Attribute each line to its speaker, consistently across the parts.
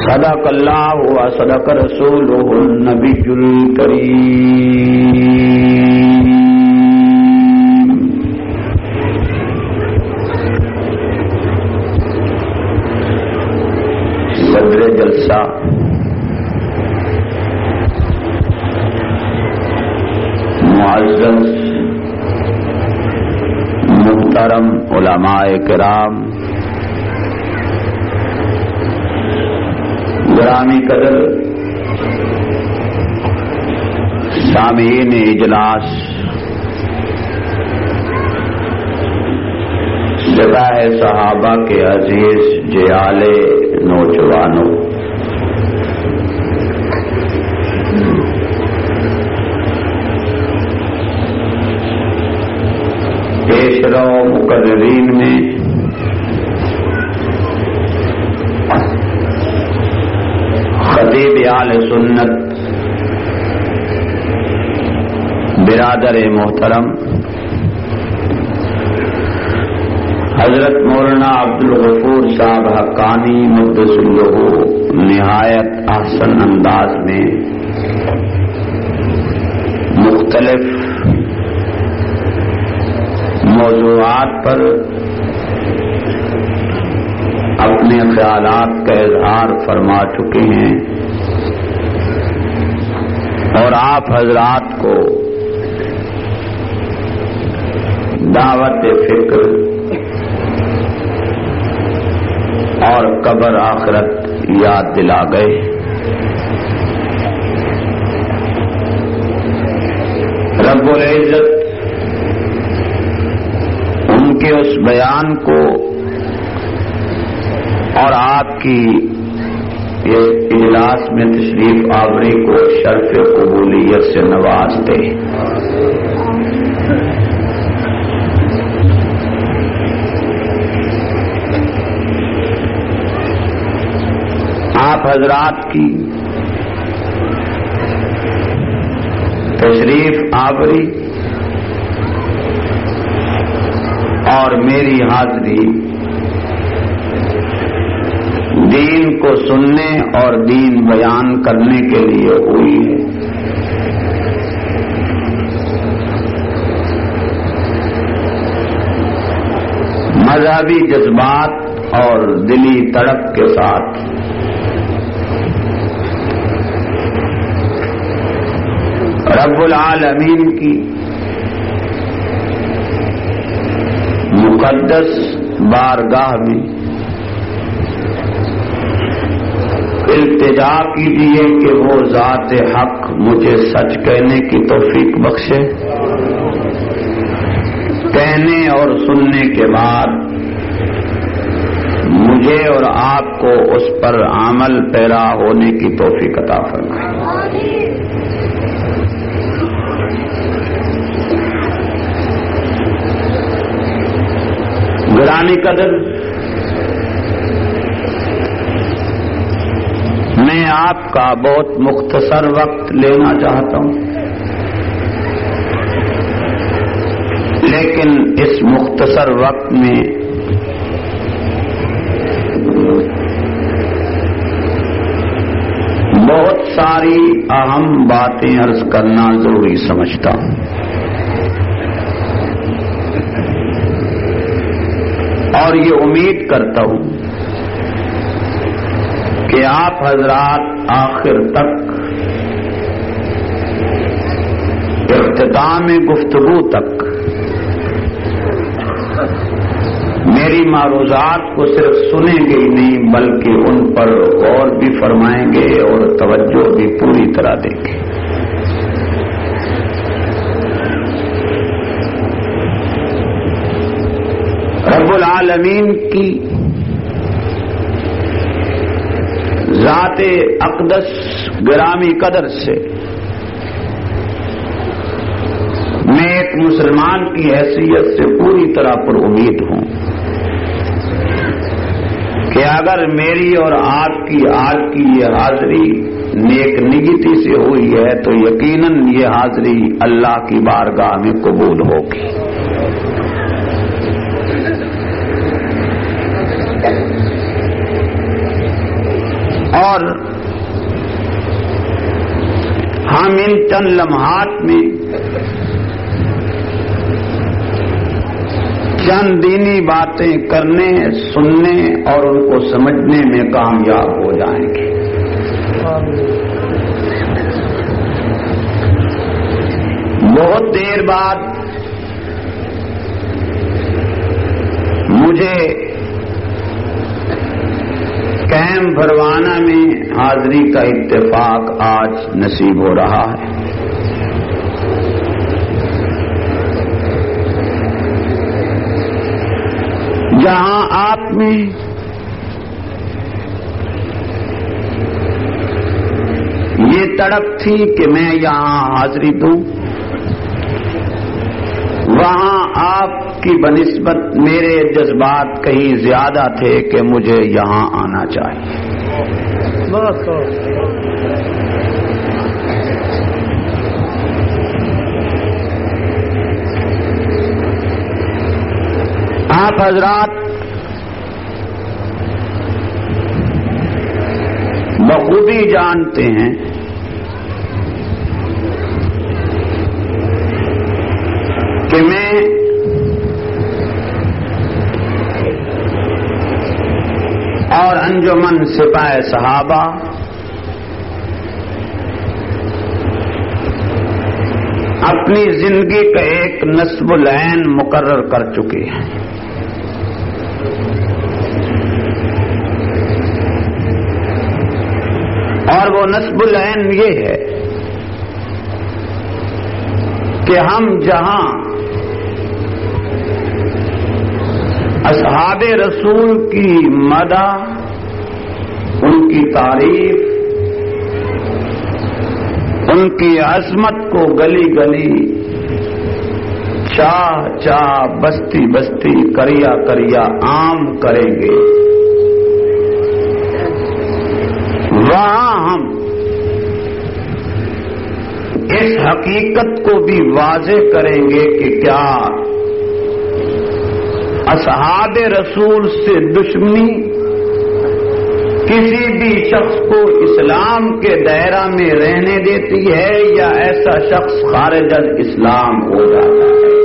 Speaker 1: صدق اللہ و صدق رسولہ النبی الکریم۔ صدر جلسہ معزز محترم علماء کرام، گرامی قدر سامعین اجلاس، جگہ صحابہ کے عزیز جیال نوجوانوں، پیشرو مقررین میں خطیب اہل سنت برادر محترم حضرت مولانا عبدالغفور صاحب حقانی مقدس اللہ نہایت احسن انداز میں مختلف موضوعات پر اپنے خیالات کا اظہار فرما چکے ہیں اور آپ حضرات کو دعوت فکر اور قبر آخرت یاد دلا گئے۔ رب العزت ان کے اس بیان کو اور آپ کی اس اجلاس میں تشریف آوری کو شرف قبولیت سے نواز دے۔ آپ حضرات کی تشریف آوری اور میری حاضری دین کو سننے اور دین بیان کرنے کے لیے ہوئی ہے۔ مذہبی جذبات اور دلی تڑپ کے ساتھ رب العالمین کی مقدس بارگاہ میں التجا کیجیے کہ وہ ذات حق مجھے سچ کہنے کی توفیق بخشے، کہنے اور سننے کے بعد مجھے اور آپ کو اس پر عمل پیرا ہونے کی توفیق عطا فرمائے۔ گرامی قدر، میں آپ کا بہت مختصر وقت لینا چاہتا ہوں، لیکن اس مختصر وقت میں بہت ساری اہم باتیں عرض کرنا ضروری سمجھتا ہوں۔ اور یہ امید کرتا ہوں کہ آپ حضرات آخر تک اختتام گفتگو تک میری معروضات کو صرف سنیں گے ہی نہیں بلکہ ان پر غور بھی فرمائیں گے اور توجہ بھی پوری طرح دیں گے۔ رب العالمین کی ذات اقدس گرامی قدر سے میں ایک مسلمان کی حیثیت سے پوری طرح پر امید ہوں کہ اگر میری اور آپ کی آج کی یہ حاضری نیک نیتی سے ہوئی ہے تو یقیناً یہ حاضری اللہ کی بارگاہ میں قبول ہوگی۔ اور ہم ان چند لمحات میں چند دینی باتیں کرنے، سننے اور ان کو سمجھنے میں کامیاب ہو جائیں گے۔ بہت دیر بعد مجھے کیمپ بھروانہ میں حاضری کا اتفاق آج نصیب ہو رہا ہے۔ جہاں آپ میں یہ تڑپ تھی کہ میں یہاں حاضری دوں، وہاں آپ کی بنسبت میرے جذبات کہیں زیادہ تھے کہ مجھے یہاں آنا چاہیے۔ آپ حضرات بخوبی جانتے ہیں کہ میں اور انجمن سپاہ صحابہ اپنی زندگی کا ایک نصب العین مقرر کر چکے ہیں۔ اور وہ نصب العین یہ ہے کہ ہم جہاں اصحاب رسول کی مدح، ان کی تعریف، ان کی عظمت کو گلی گلی، چاہ چاہ، بستی بستی، کریا کریا عام کریں گے، وہاں ہم اس حقیقت کو بھی واضح کریں گے کہ کیا اصحاب رسول سے دشمنی کسی بھی شخص کو اسلام کے دائرہ میں رہنے دیتی ہے یا ایسا شخص خارج از اسلام ہو جاتا ہے۔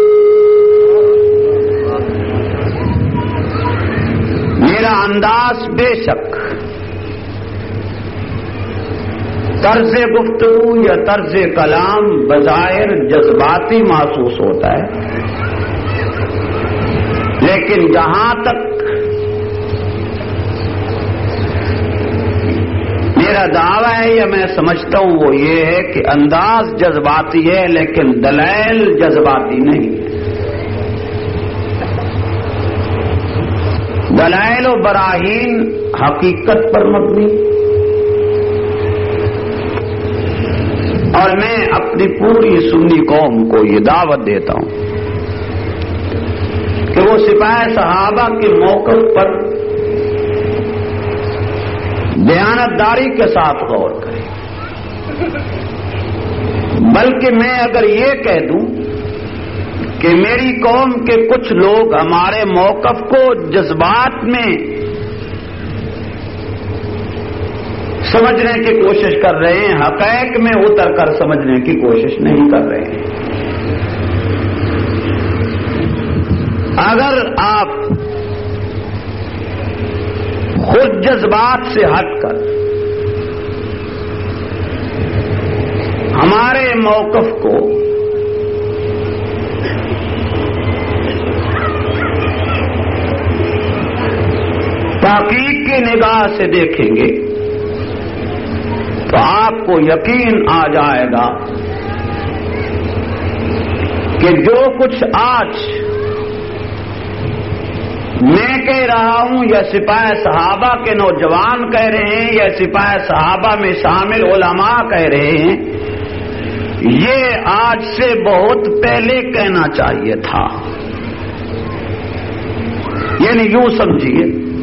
Speaker 1: میرا انداز بے شک طرز گفتگو یا طرز کلام بظاہر جذباتی محسوس ہوتا ہے، لیکن جہاں تک میرا دعویٰ ہے یا میں سمجھتا ہوں وہ یہ ہے کہ انداز جذباتی ہے لیکن دلائل جذباتی نہیں ہے۔ دلائل و براہین حقیقت پر مبنی، اور میں اپنی پوری سنی قوم کو یہ دعوت دیتا ہوں کہ وہ سپاہ صحابہ کے موقف پر دیانتداری کے ساتھ غور کریں، بلکہ میں اگر یہ کہہ دوں کہ میری قوم کے کچھ لوگ ہمارے موقف کو جذبات میں سمجھنے کی کوشش کر رہے ہیں، حقائق میں اتر کر سمجھنے کی کوشش نہیں کر رہے ہیں۔ اگر آپ خود جذبات سے ہٹ کر ہمارے موقف کو تحقیق کی نگاہ سے دیکھیں گے تو آپ کو یقین آ جائے گا کہ جو کچھ آج میں کہہ رہا ہوں یا سپاہ صحابہ کے نوجوان کہہ رہے ہیں یا سپاہ صحابہ میں شامل علماء کہہ رہے ہیں، یہ آج سے بہت پہلے کہنا چاہیے تھا۔ یعنی یوں سمجھیے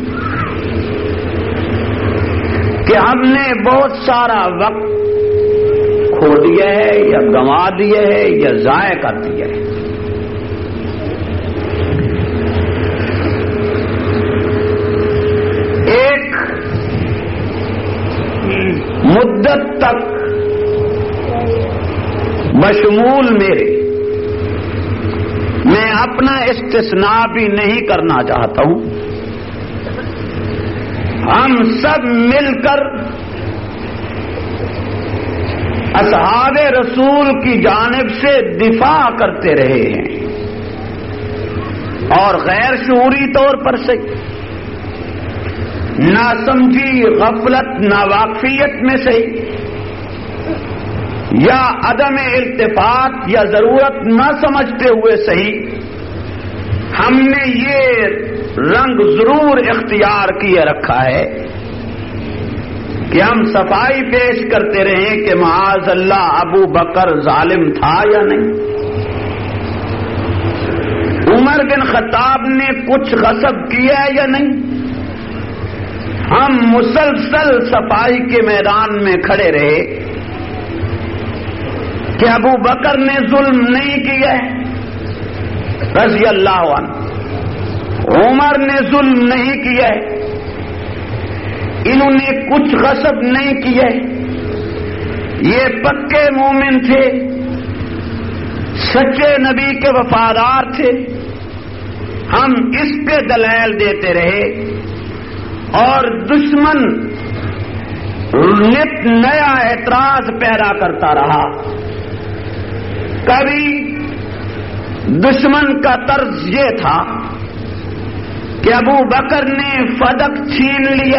Speaker 1: کہ ہم نے بہت سارا وقت کھو دیا ہے یا گنوا دیا ہے یا ضائع کر دیا ہے۔ ایک مدت تک بشمول میرے، میں اپنا استثناء بھی نہیں کرنا چاہتا ہوں، ہم سب مل کر اصحاب رسول کی جانب سے دفاع کرتے رہے ہیں، اور غیر شعوری طور پر سے ناسمجھی، غفلت، ناواقفیت میں سے یا عدم التفات یا ضرورت نہ سمجھتے ہوئے صحیح ہم نے یہ رنگ ضرور اختیار کیے رکھا ہے کہ ہم صفائی پیش کرتے رہیں کہ معاذ اللہ ابو بکر ظالم تھا یا نہیں، عمر بن خطاب نے کچھ غصب کیا یا نہیں۔ ہم مسلسل صفائی کے میدان میں کھڑے رہے کہ ابو بکر نے ظلم نہیں کیا رضی اللہ عنہ، عمر نے ظلم نہیں کیا، انہوں نے کچھ غصب نہیں کیا، یہ پکے مومن تھے، سچے نبی کے وفادار تھے۔ ہم اس پہ دلائل دیتے رہے اور دشمن نت نیا اعتراض پیدا کرتا رہا۔ کبھی دشمن کا طرز یہ تھا کہ ابو بکر نے فدق چھین لیا،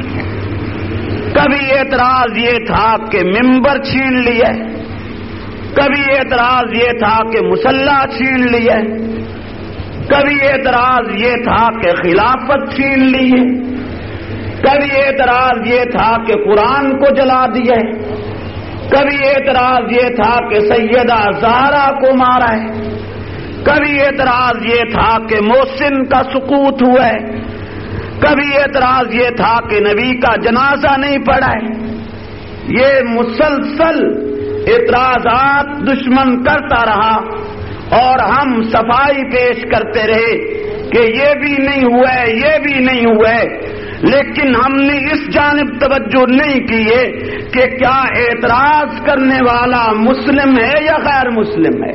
Speaker 1: کبھی اعتراض یہ تھا کہ منبر چھین لیا، کبھی اعتراض یہ تھا کہ مصلی چھین لیا، کبھی اعتراض یہ تھا کہ خلافت چھین لی ہے، کبھی اعتراض یہ تھا کہ قرآن کو جلا دیا ہے، کبھی اعتراض یہ تھا کہ سیدہ زہرا کو مارا ہے، کبھی اعتراض یہ تھا کہ محسن کا سقوط ہوا ہے، کبھی اعتراض یہ تھا کہ نبی کا جنازہ نہیں پڑا ہے۔ یہ مسلسل اعتراضات دشمن کرتا رہا اور ہم صفائی پیش کرتے رہے کہ یہ بھی نہیں ہوا ہے، یہ بھی نہیں ہوا ہے، لیکن ہم نے اس جانب توجہ نہیں کی ہے کہ کیا اعتراض کرنے والا مسلم ہے یا غیر مسلم ہے۔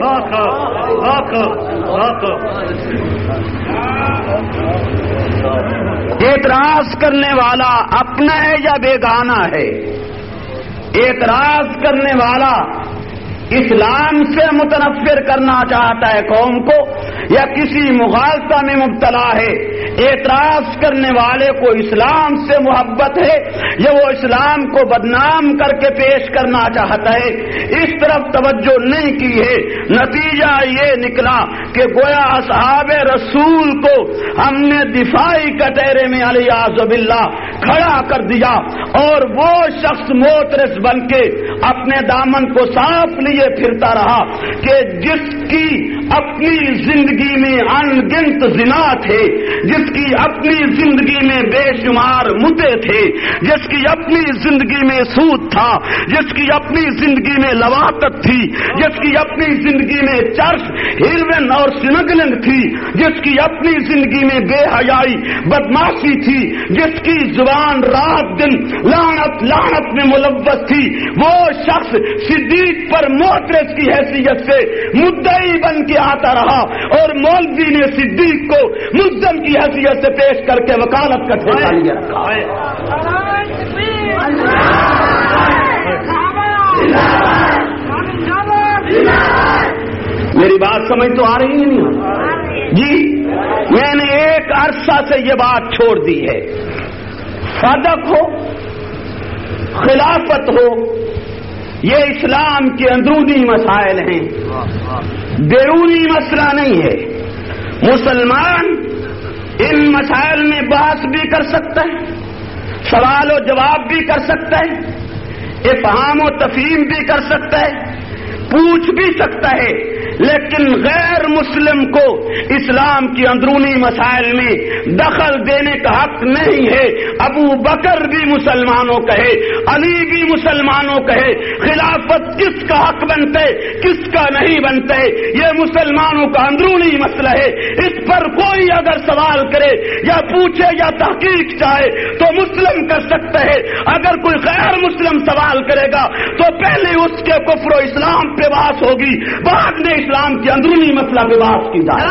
Speaker 1: اعتراض کرنے والا اپنا ہے یا بیگانہ ہے؟ اعتراض کرنے والا اسلام سے متنفر کرنا چاہتا ہے قوم کو یا کسی مغالطہ میں مبتلا ہے؟ اعتراض کرنے والے کو اسلام سے محبت ہے یا وہ اسلام کو بدنام کر کے پیش کرنا چاہتا ہے؟ اس طرف توجہ نہیں کی ہے، نتیجہ یہ نکلا کہ گویا اصحاب رسول کو ہم نے دفاعی کٹہرے میں علیاذ باللہ کھڑا کر دیا، اور وہ شخص موترس بن کے اپنے دامن کو صاف لیے پھرتا رہا کہ جس کی اپنی زندگی میں ان گنت زنا تھے، جس کی اپنی زندگی میں بے شمار متے تھے، جس کی اپنی زندگی میں سود تھا، جس کی اپنی زندگی میں لواطت تھی، جس کی اپنی زندگی میں چرس، ہیروین اور سمگلنگ تھی، جس کی اپنی زندگی میں بے حیائی، بدماشی تھی، جس کی زبان رات دن لعنت لعنت میں ملوث تھی، وہ شخص صدیق پر محترز کی حیثیت سے مدعی بن کے آتا رہا اور مولوی نے صدیق کو ملزم کی حیثیت سے پیش کر کے وکالت کا ٹھیکہ لیا رکھا۔ میری بات سمجھ تو آ رہی ہے نہیں جی؟ میں نے ایک عرصہ سے یہ بات چھوڑ دی ہے، فدق ہو، خلافت ہو، یہ اسلام کے اندرونی مسائل ہیں، بیرونی مسئلہ نہیں ہے۔ مسلمان ان مسائل میں بحث بھی کر سکتا ہے، سوال و جواب بھی کر سکتا ہے، افہام و تفہیم بھی کر سکتا ہے، پوچھ بھی سکتا ہے، لیکن غیر مسلم کو اسلام کی اندرونی مسائل میں دخل دینے کا حق نہیں ہے. ابو بکر بھی مسلمانوں کہے, علی بھی مسلمانوں کہے, خلافت کس کا حق بنتے کس کا نہیں بنتے یہ مسلمانوں کا اندرونی مسئلہ ہے. اس پر کوئی اگر سوال کرے یا پوچھے یا تحقیق چاہے تو مسلم کر سکتے ہیں. اگر کوئی غیر مسلم سوال کرے گا تو پہلے اس کے کفر و اسلام پہ بحث ہوگی, بعد میں اسلام کے اندرونی مسئلہ پہ بحث کی جائے.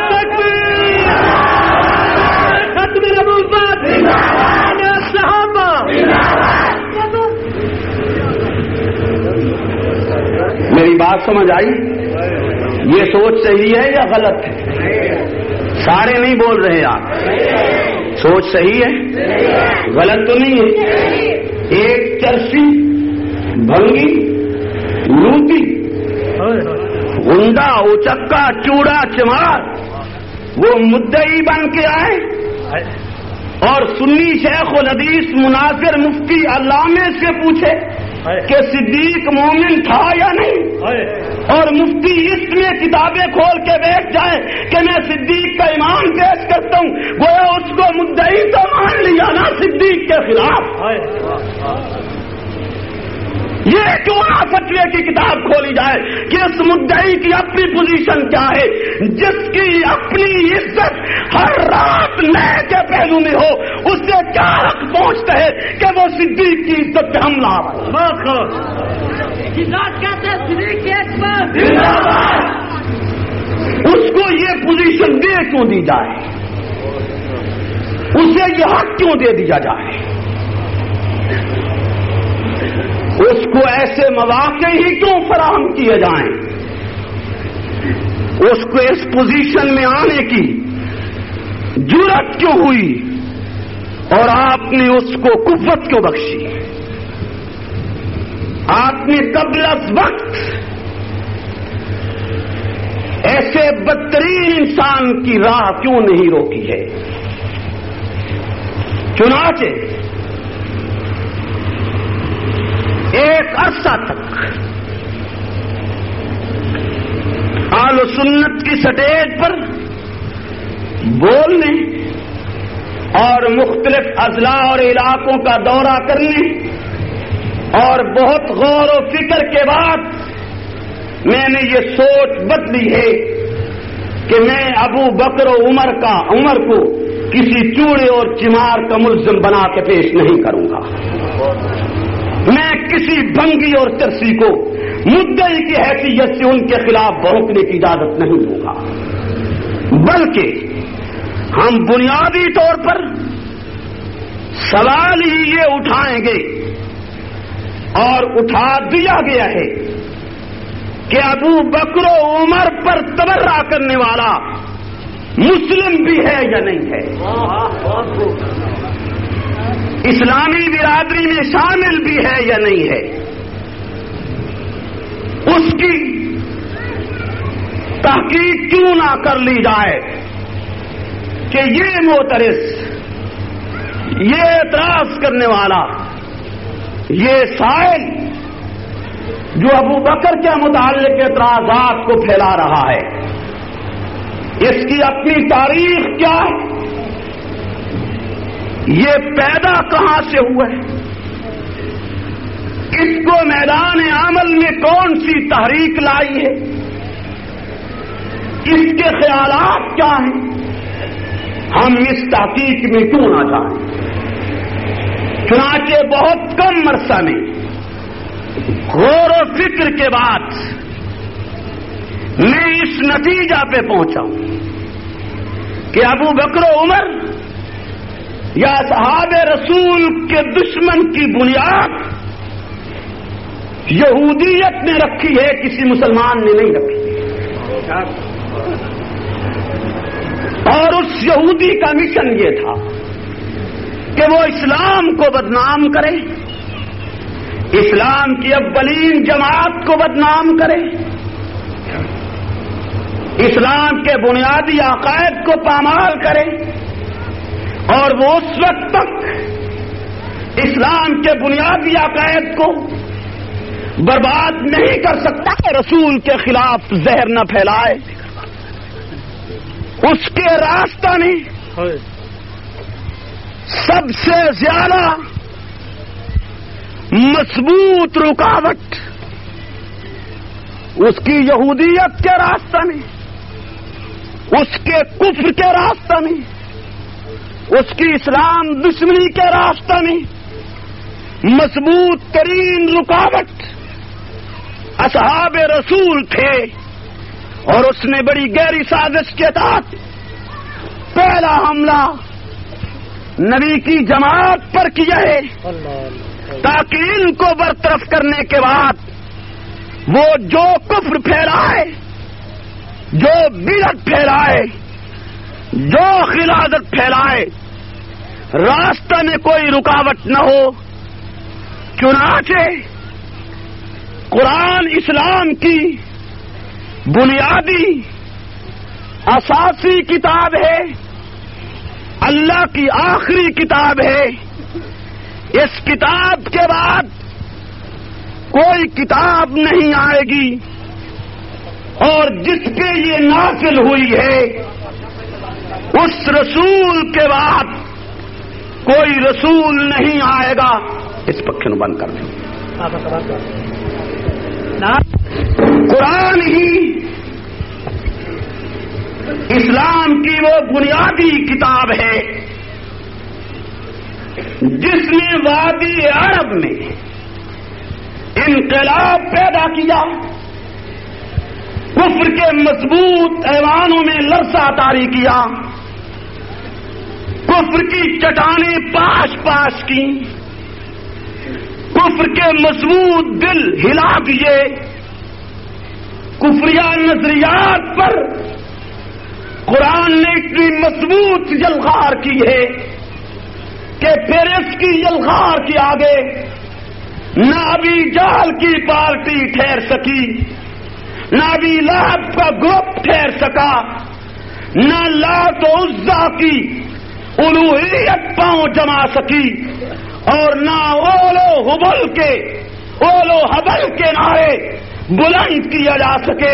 Speaker 1: میری بات سمجھ آئی؟ یہ سوچ صحیح ہے یا غلط ہے؟ سارے نہیں بول رہے آپ. سوچ صحیح ہے, غلط تو نہیں ہے. ایک چرسی, بھنگی, لوٹی, گنڈا, اچکا, چوڑا, چمار وہ مدعی بن کے آئے اور سنی شیخ الحدیث مناظر مفتی علامے سے پوچھے کہ صدیق مومن تھا یا نہیں, اور مفتی اس میں کتابیں کھول کے بیٹھ جائے کہ میں صدیق کا ایمان پیش کرتا ہوں, گویا اس کو مدعی تو مان لیا نا صدیق کے خلاف. یہ کیوں نہ فتوے کی کتاب کھولی جائے کہ اس مدعی کی اپنی پوزیشن کیا ہے, جس کی اپنی عزت ہر رات نئے کے پہلو میں ہو, اس سے کیا حق پہنچتا ہے کہ وہ صدیق کی عزت پہ حملہ آئے. اس کو یہ پوزیشن دے کیوں دی جائے, اسے یہ حق کیوں دے دیا جائے؟ اس کو ایسے مواقع ہی کیوں فراہم کیے جائیں؟ اس کو اس پوزیشن میں آنے کی جرأت کیوں ہوئی اور آپ نے اس کو قوت کیوں بخشی؟ آپ نے قبل از وقت ایسے بدترین انسان کی راہ کیوں نہیں روکی ہے؟ چنانچہ ایک عرصہ تک اہل سنت کی سٹیج پر بولنے اور مختلف اضلاع اور علاقوں کا دورہ کرنے اور بہت غور و فکر کے بعد میں نے یہ سوچ بدلی ہے کہ میں ابو بکر و عمر کو کسی چوڑے اور چمار کا ملزم بنا کے پیش نہیں کروں گا. میں کسی بھنگی اور ترسی کو مدعی کی حیثیت سے ان کے خلاف بھونکنے کی اجازت نہیں دوں گا, بلکہ ہم بنیادی طور پر سوال ہی یہ اٹھائیں گے اور اٹھا دیا گیا ہے کہ ابو بکر و عمر پر تبرہ کرنے والا مسلم بھی ہے یا نہیں ہے, اسلامی برادری میں شامل بھی ہے یا نہیں ہے. اس کی تحقیق کیوں نہ کر لی جائے کہ یہ معترض, یہ اعتراض کرنے والا, یہ سائل جو ابو بکر کے متعلق اعتراضات کو پھیلا رہا ہے, اس کی اپنی تاریخ کیا ہے, یہ پیدا کہاں سے ہوا ہے, اس کو میدان عمل میں کون سی تحریک لائی ہے, اس کے خیالات کیا ہیں, ہم اس تحقیق میں کیوں نہ جائیں. چنانچہ بہت کم عرصہ میں غور و فکر کے بعد میں اس نتیجہ پہ پہنچا ہوں کہ ابو بکر و عمر یا صحاب رسول کے دشمن کی بنیاد یہودیت نے رکھی ہے, کسی مسلمان نے نہیں رکھی. اور اس یہودی کا مشن یہ تھا کہ وہ اسلام کو بدنام کرے, اسلام کی اولین جماعت کو بدنام کرے, اسلام کے بنیادی عقائد کو پامال کرے, اور وہ اس وقت تک اسلام کے بنیادی عقائد کو برباد نہیں کر سکتا کہ رسول کے خلاف زہر نہ پھیلائے. اس کے راستہ نہیں سب سے زیادہ مضبوط رکاوٹ اس کی یہودیت کے راستہ نہیں, اس کے کفر کے راستہ نہیں, اس کی اسلام دشمنی کے راستہ نہیں. مضبوط ترین رکاوٹ اصحاب رسول تھے, اور اس نے بڑی گہری سازش کے تحت پہلا حملہ نبی کی جماعت پر کیا ہے, تاکہ ان کو برطرف کرنے کے بعد وہ جو کفر پھیلائے, جو بدعت پھیلائے, جو خلافت پھیلائے, راستہ میں کوئی رکاوٹ نہ ہو. چنانچہ قرآن اسلام کی بنیادی اساسی کتاب ہے, اللہ کی آخری کتاب ہے. اس کتاب کے بعد کوئی کتاب نہیں آئے گی, اور جس پہ یہ نازل ہوئی ہے اس رسول کے بعد کوئی رسول نہیں آئے گا. اس پکھے بند کر دیں. قرآن ہی اسلام کی وہ بنیادی کتاب ہے جس نے وادی عرب میں انقلاب پیدا کیا, کفر کے مضبوط ایوانوں میں لرزہ طاری کیا, کفر کی چٹانیں پاش پاش کی, کفر کے مضبوط دل ہلا دیے, کفریہ نظریات پر قرآن نے اتنی مضبوط یلغار کی ہے کہ پھر اس کی یلغار کے آگے نہ ابھی جہل کی پارٹی ٹھہر سکی, نہ ابھی لہب کا گروپ ٹھہر سکا, نہ لات و عزا کی الوہیت پاؤں جما سکی, اور نہ اولو حبل کے نعرے بلند کیا جا سکے.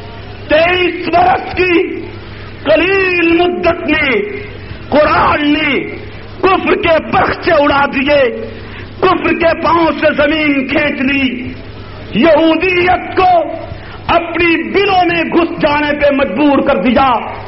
Speaker 1: 23 برس کی قلیل مدت میں قرآن نے کفر کے پرخ سے اڑا دیے, کفر کے پاؤں سے زمین کھینچ لی, یہودیت کو اپنی دلوں میں گھس جانے پہ مجبور کر دیا,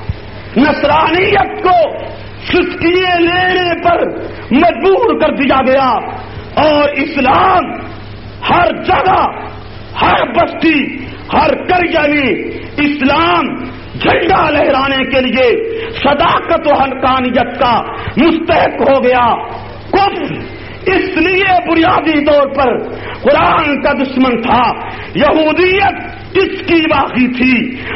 Speaker 1: نصرانیت کو سسکیے لینے پر مجبور کر دیا گیا, اور اسلام ہر جگہ, ہر بستی, ہر قریہ میں اسلام جھنڈا لہرانے کے لیے صداقت و حقانیت کا مستحق ہو گیا. کفر اس لیے بنیادی طور پر قرآن کا دشمن تھا, یہودیت اس کی باقی تھی,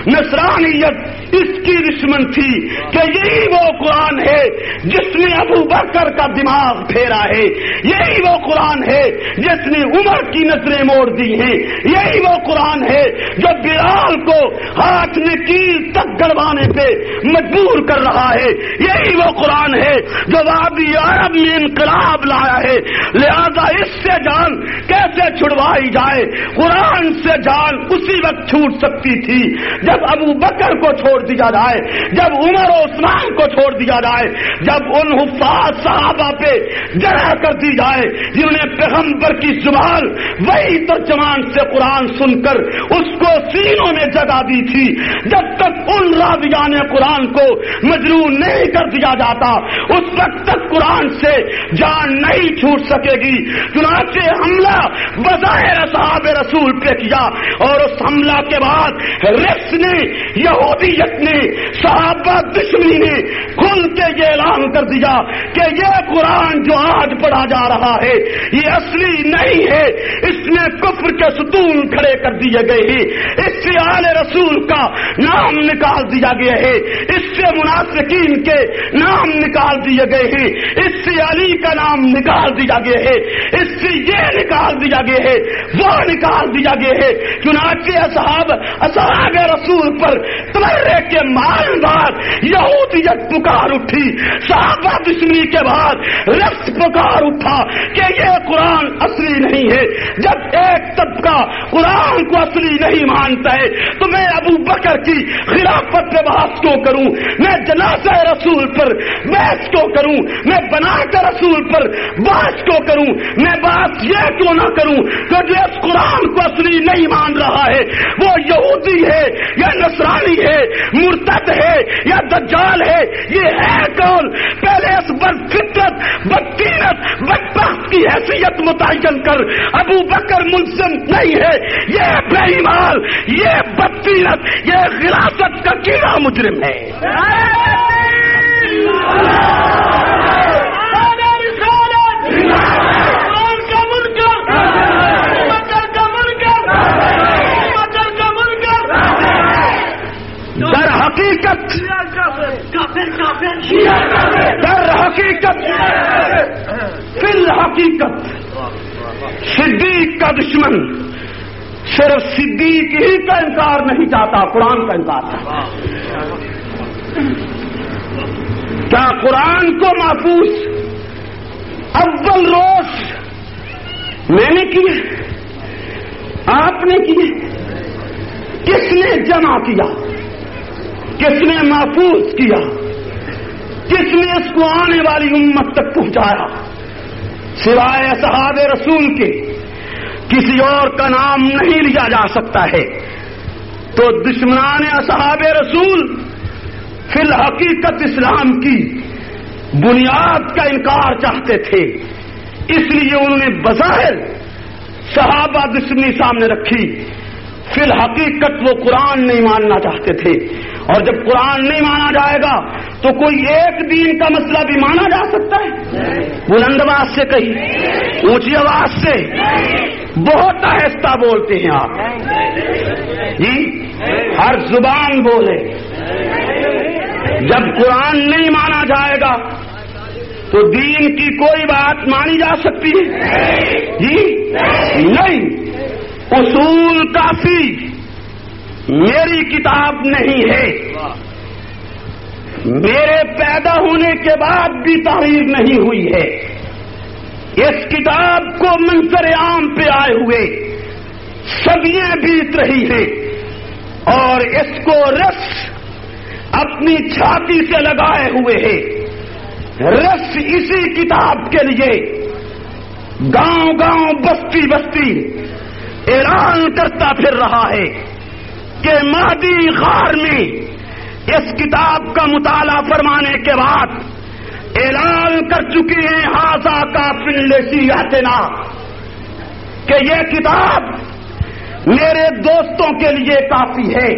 Speaker 1: نصرانیت اس کی دشمن تھی, کہ یہی وہ قرآن ہے جس نے ابو بکر کا دماغ پھیرا ہے, یہی وہ قرآن ہے جس نے عمر کی نظریں موڑ دی ہیں, یہی وہ قرآن ہے جو بلال کو ہاتھ میں کیل تک گڑوانے پہ مجبور کر رہا ہے, یہی وہ قرآن ہے جو وادی عرب میں انقلاب لایا ہے. لہذا اس سے جان کیسے چھڑوائی جائے؟ قرآن سے جان اسی وقت چھوٹ سکتی تھی جب ابو بکر کو چھوڑ دیا جائے, جب عمر و عثمان کو چھوڑ دیا جائے, جب ان حفاظ صحابہ پہ جرح کر دی جائے جنہوں نے پیغمبر کی زبان وہی ترجمان سے قرآن سن کر اس کو سینوں میں جگہ دی تھی. جب تک ان راویان قرآن کو مجنون نہیں کر دیا جاتا اس وقت تک قرآن سے جان نہیں چھوٹ سکے گی. چنانچہ حملہ بظاہر اصحاب رسول پہ کیا, اور اس حملہ کے بعد رس نے, یہودیت نے, صحابہ دشمنی نے کھل کے یہ اعلان کر دیا کہ یہ قرآن جو آج پڑھا جا رہا ہے یہ اصلی نہیں ہے, اس میں کفر کے ستون کھڑے کر دیے گئے ہیں, اس سے آل رسول کا نام نکال دیا گیا ہے, اس سے منافقین کے نام نکال دیے گئے ہیں, اس سے علی کا نام نکال دیا گیا ہے, اس سے یہ نکال دیا گیا ہے, وہ نکال دیا گیا ہے. چنانچہ اصحاب رسول پر تمرے کے مال بعد یہودیت پکار اٹھی, صحابہ دشمنی کے بعد رفض پکار اٹھا کہ یہ قرآن اصلی نہیں ہے. جب ایک طبقہ
Speaker 2: قرآن کو اصلی نہیں مانتا ہے تو میں ابو بکر کی خلافت پہ بحث کیوں کروں؟ میں جنازہ رسول پر بحث کیوں کروں؟ میں بنا کر رسول پر بحث کیوں کروں؟ میں بات یہ کیوں نہ کروں کہ جو اس قرآن کو اصلی نہیں مان رہا ہے وہ یہودی ہے یا نصرانی ہے، مرتد ہے یا دجال ہے؟ یہ ہے کون؟ پہلے اس بدفطرت، بدتینت، بدبخت کی حیثیت متعین کر۔ ابو بکر ملزم نہیں ہے، یہ بے ایمان، یہ بدتینت، یہ غلاظت کا کیڑا مجرم ہے۔ در حقیقت فی الحقیقت صدیق کا دشمن صرف صدیق ہی کا انکار نہیں چاہتا، قرآن کا انکار چاہتا۔ کیا قرآن کو محفوظ اول روز میں نے کیے، آپ نے کیے؟ کس نے جمع کیا؟ کس نے محفوظ کیا؟ کس نے اس کو آنے والی امت تک پہنچایا؟ سوائے اصحاب رسول کے کسی اور کا نام نہیں لیا جا سکتا ہے۔ تو دشمنان اصحاب رسول فی الحقیقت اسلام کی بنیاد کا انکار چاہتے تھے، اس لیے انہوں نے بظاہر صحابہ دشمنی سامنے رکھی، فی الحقیقت وہ قرآن نہیں ماننا چاہتے تھے۔ اور جب قرآن نہیں مانا جائے گا تو کوئی ایک دین کا مسئلہ بھی مانا جا سکتا ہے؟ بلند آواز سے کہی، اونچی آواز سے، بہت آہستہ بولتے ہیں آپ جی، ہر زبان بولے۔ جب قرآن نہیں مانا جائے گا تو دین کی کوئی بات مانی جا سکتی ہے جی؟ نہیں۔ اصول کافی میری کتاب نہیں ہے، میرے پیدا ہونے کے بعد بھی تحریر نہیں ہوئی ہے۔ اس کتاب کو منظر عام پہ آئے ہوئے صدیاں بیت رہی ہیں اور اس کو رس اپنی چھاتی سے لگائے ہوئے ہے۔ رس اسی کتاب کے لیے گاؤں گاؤں، بستی بستی اعلان کرتا پھر رہا ہے کہ مہدی غار میں اس کتاب کا مطالعہ فرمانے کے بعد اعلان کر چکی ہیں ھذا کافٍ لشیعتنا، کہ یہ کتاب میرے دوستوں کے لیے کافی ہے۔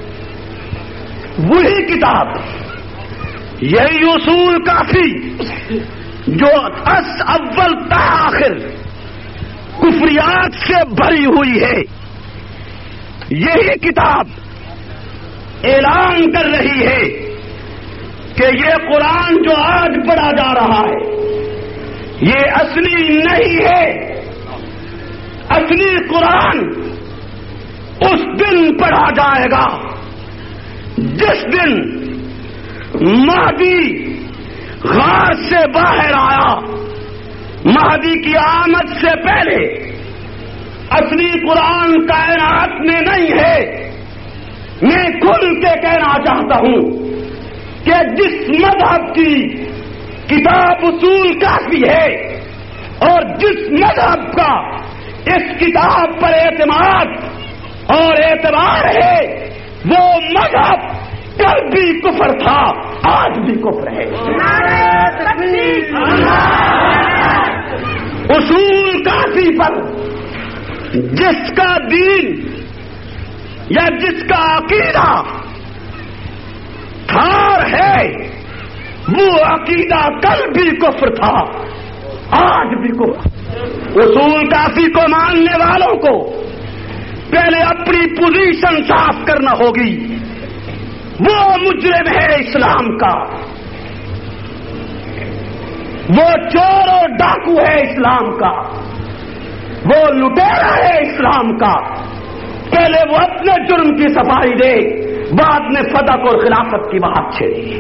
Speaker 2: وہی کتاب، یہی اصول کافی جو اول تا آخر کفریات سے بھری ہوئی ہے، یہی کتاب اعلان کر رہی ہے کہ یہ قرآن جو آج پڑھا جا رہا ہے یہ اصلی نہیں ہے۔ اصلی قرآن اس دن پڑھا جائے گا جس دن مہدی غار سے باہر آیا۔ مہدی کی آمد سے پہلے اصلی قرآن کائنات میں نہیں ہے۔ میں کھل کے کہنا چاہتا ہوں کہ جس مذہب کی کتاب اصول کافی ہے اور جس مذہب کا اس کتاب پر اعتماد اور اعتبار ہے وہ مذہب کل بھی کفر تھا، آج بھی کفر ہے۔ اصول کافی پر جس کا دین یا جس کا عقیدہ تھار ہے وہ عقیدہ کل بھی کفر تھا، آج بھی کفر۔ اصول کافی کو ماننے والوں کو پہلے اپنی پوزیشن صاف کرنا ہوگی۔ وہ مجرم ہے اسلام کا، وہ چور اور ڈاکو ہے اسلام کا، وہ لٹیرا ہے اسلام کا۔ پہلے وہ اپنے جرم کی صفائی دے، بعد میں صدق اور خلافت کی بات چھیڑے۔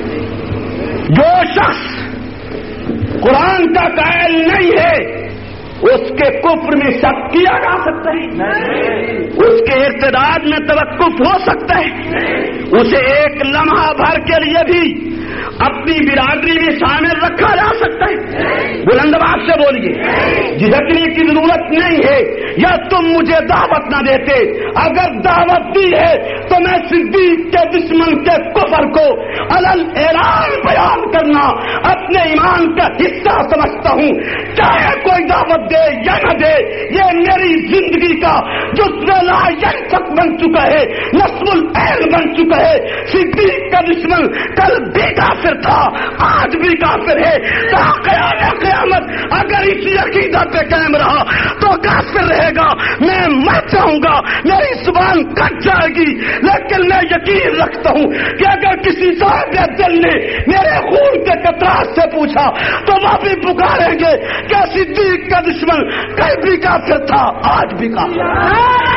Speaker 2: جو شخص قرآن کا قائل نہیں ہے اس کے کفر میں شک کیا جا سکتا ہے؟ اس کے ارتداد میں توقف ہو سکتا ہے؟ اسے ایک لمحہ بھر کے لیے بھی اپنی برادری میں شامل رکھا جا سکتا ہے؟ بلند آواز سے بولیے، جھجکنے کی ضرورت نہیں ہے۔ یا تم مجھے دعوت نہ دیتے، اگر دعوت دی ہے تو میں صدیق کے دشمن کے کفر کو علل اعلان بیان کرنا اپنے ایمان کا حصہ سمجھتا ہوں، چاہے کوئی دعوت دے یا نہ دے۔ یہ میری زندگی کا جزو لا ینفک بن چکا ہے، نصب العین بن چکا ہے۔ صدیق کا دشمن کل بھی کافر تھا، آج بھی کافر ہے، تا قیام قیامت اگر اسی عقیدہ پہ قائم رہا تو کافر رہے گا۔ میں مر جاؤں گا، میری زبان کٹ جائے گی، لیکن میں یقین رکھتا ہوں کہ اگر کسی صاحب دل نے میرے خون کے قطرات سے پوچھا تو وہ بھی پکاریں گے کہ صدیق کا دشمن کل بھی کافر تھا، آج بھی کافر ہے۔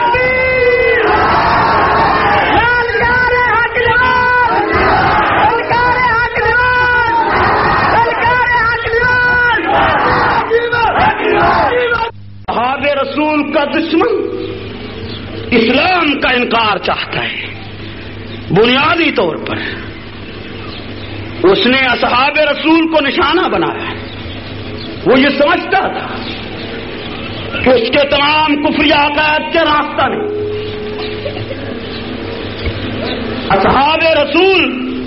Speaker 2: صحابہ رسول کا دشمن اسلام کا انکار چاہتا ہے، بنیادی طور پر اس نے اصحاب رسول کو نشانہ بنایا۔ وہ یہ سمجھتا تھا کہ اس کے تمام کفری عقائد کے راستہ نہیں۔ اصحاب رسول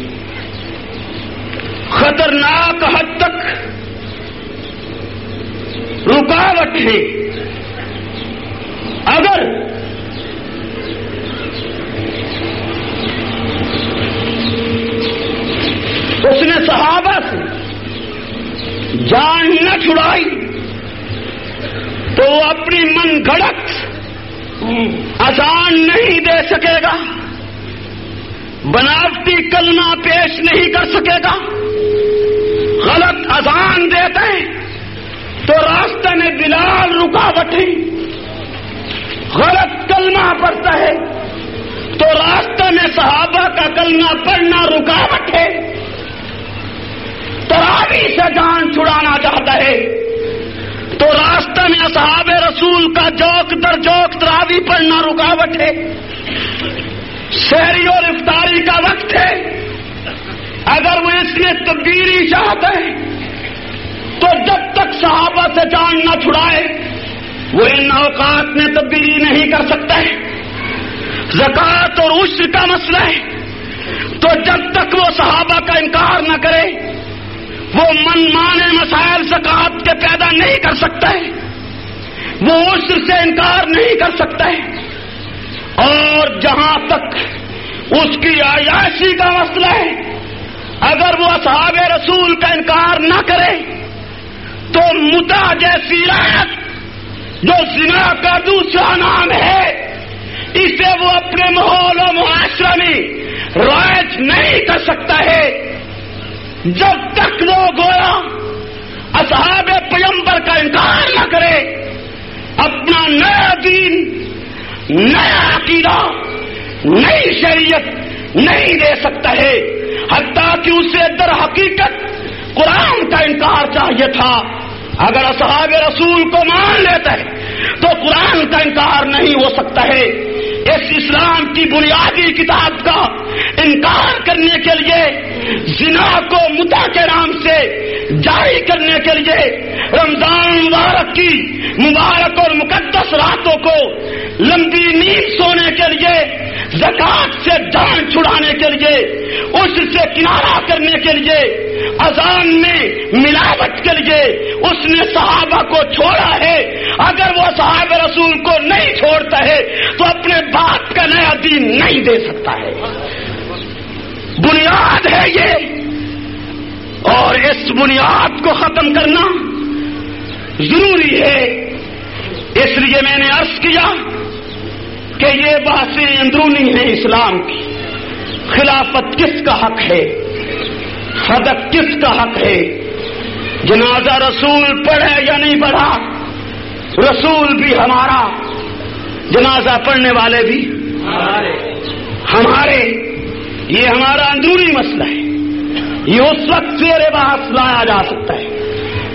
Speaker 2: خطرناک حد تک رکاوٹ ہے۔ اگر اس نے صحابہ سے جان نہ چھڑائی تو وہ اپنی من گھڑت اذان نہیں دے سکے گا، بناوٹی کلمہ پیش نہیں کر سکے گا۔ غلط اذان دیتے ہیں تو راستہ میں بلال رکاوٹ ہے، غلط کلمہ پڑھتا ہے تو راستہ میں صحابہ کا کلمہ پڑھنا رکاوٹ ہے۔ تراوی سے جان چھڑانا چاہتا ہے تو راستہ میں اصحاب رسول کا جوک در جوک تراوی پڑھنا رکاوٹ ہے۔ سحری اور افطاری کا وقت ہے، اگر وہ اس میں تبدیلی چاہتا ہے تو جب تک صحابہ سے جان نہ چھڑائے وہ ان اوقات میں تبدیلی نہیں کر سکتا ہے۔ زکوٰۃ اور عشر کا مسئلہ ہے تو جب تک وہ صحابہ کا انکار نہ کرے وہ من مانے مسائل زکوٰۃ کے پیدا نہیں کر سکتا ہے، وہ عشر سے انکار نہیں کر سکتا ہے۔ اور جہاں تک اس کی عیاشی کا مسئلہ ہے، اگر وہ اصحاب رسول کا انکار نہ کرے تو متع جیسی رعایت جو زنا کا دوسرا نام ہے اسے وہ اپنے ماحول و معاشرہ میں رائج نہیں کر سکتا ہے۔ جب تک وہ گویا اصحاب پیغمبر کا انکار نہ کرے اپنا نیا دین، نیا عقیدہ، نئی شریعت نہیں دے سکتا ہے۔ حتیٰ کہ اسے در حقیقت قرآن کا انکار چاہیے تھا۔ اگر اصحاب رسول کو مان لیتا ہے تو قرآن کا انکار نہیں ہو سکتا ہے۔ اس اسلام کی بنیادی کتاب کا انکار کرنے کے لیے، زنا کو متع کے نام سے جاری کرنے کے لیے، رمضان مبارک کی مبارک اور مقدس راتوں کو لمبی نیند سونے کے لیے، زکوٰۃ سے جان چھڑانے کے لیے، عشر سے کنارہ کرنے کے لیے، اذان میں ملاوٹ کے لیے اس نے صحابہ کو چھوڑا ہے۔ اگر وہ صحابہ رسول کو نہیں چھوڑتا ہے تو اپنے باپ کا نیا دین نہیں دے سکتا ہے۔ بنیاد ہے یہ، اور اس بنیاد کو ختم کرنا ضروری ہے۔ اس لیے میں نے عرض کیا کہ یہ بحثیں اندرونی ہیں اسلام کی۔ خلافت کس کا حق ہے، صدق کس کا حق ہے، جنازہ رسول پڑھے یا نہیں پڑھا، رسول بھی ہمارا، جنازہ پڑھنے والے بھی ہمارے۔ یہ ہمارا اندرونی مسئلہ ہے، یہ اس وقت زیر بحث لایا جا سکتا ہے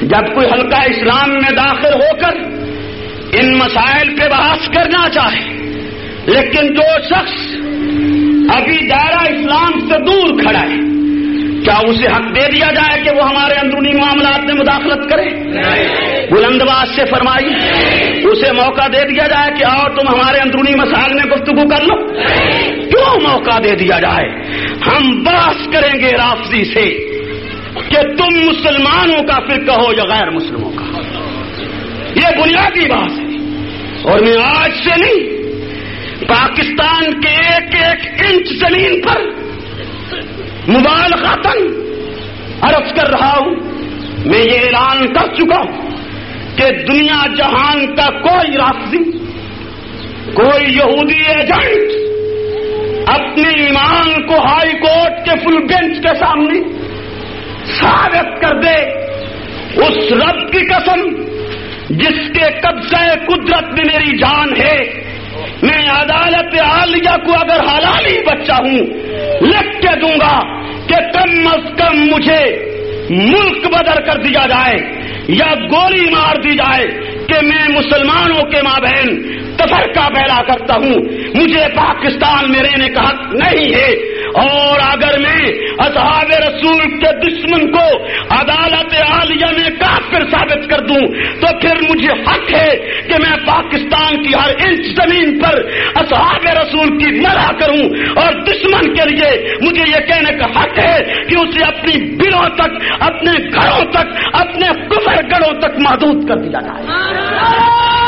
Speaker 2: جب کوئی حلقہ اسلام میں داخل ہو کر ان مسائل پہ بحث کرنا چاہے، لیکن جو شخص ابھی دائرہ اسلام سے دور کھڑا ہے، کیا اسے حق دے دیا جائے کہ وہ ہمارے اندرونی معاملات میں مداخلت کرے؟ بلند آواز سے فرمائیے، اسے موقع دے دیا جائے کہ آؤ تم ہمارے اندرونی مسائل میں گفتگو کر لو؟ کیوں موقع دے دیا جائے؟ ہم بحث کریں گے رافضی سے کہ تم مسلمانوں کا فرقہ ہو یا غیر مسلموں کا، یہ بنیادی بات ہے۔ اور میں آج سے نہیں، پاکستان کے ایک ایک انچ زمین پر مبالغتاً عرض کر رہا ہوں، میں یہ اعلان کر چکا ہوں کہ دنیا جہان کا کوئی رافضی، کوئی یہودی ایجنٹ اپنے ایمان کو ہائی کورٹ کے فل بینچ کے سامنے ثابت کر دے، اس رب کی قسم جس کے قبضہ قدرت میں میری جان ہے، میں عدالت عالیہ کو اگر حلالی بچہ ہوں لکھ کے دوں گا کہ کم از کم مجھے ملک بدر کر دیا جائے یا گولی مار دی جائے کہ میں مسلمانوں کے مابین تفرقہ پیدا کرتا ہوں، مجھے پاکستان میں رہنے کا حق نہیں ہے۔ اور اگر میں اصحاب رسول کے دشمن کو عدالت عالیہ میں کافر ثابت کر دوں تو پھر مجھے حق ہے کہ میں پاکستان کی ہر انچ زمین پر اصحاب رسول کی مدح کروں، اور دشمن کے لیے مجھے یہ کہنے کا حق ہے کہ اسے اپنی بلوں تک، اپنے گھروں تک، اپنے کفر گڑوں تک محدود کر دیا جائے۔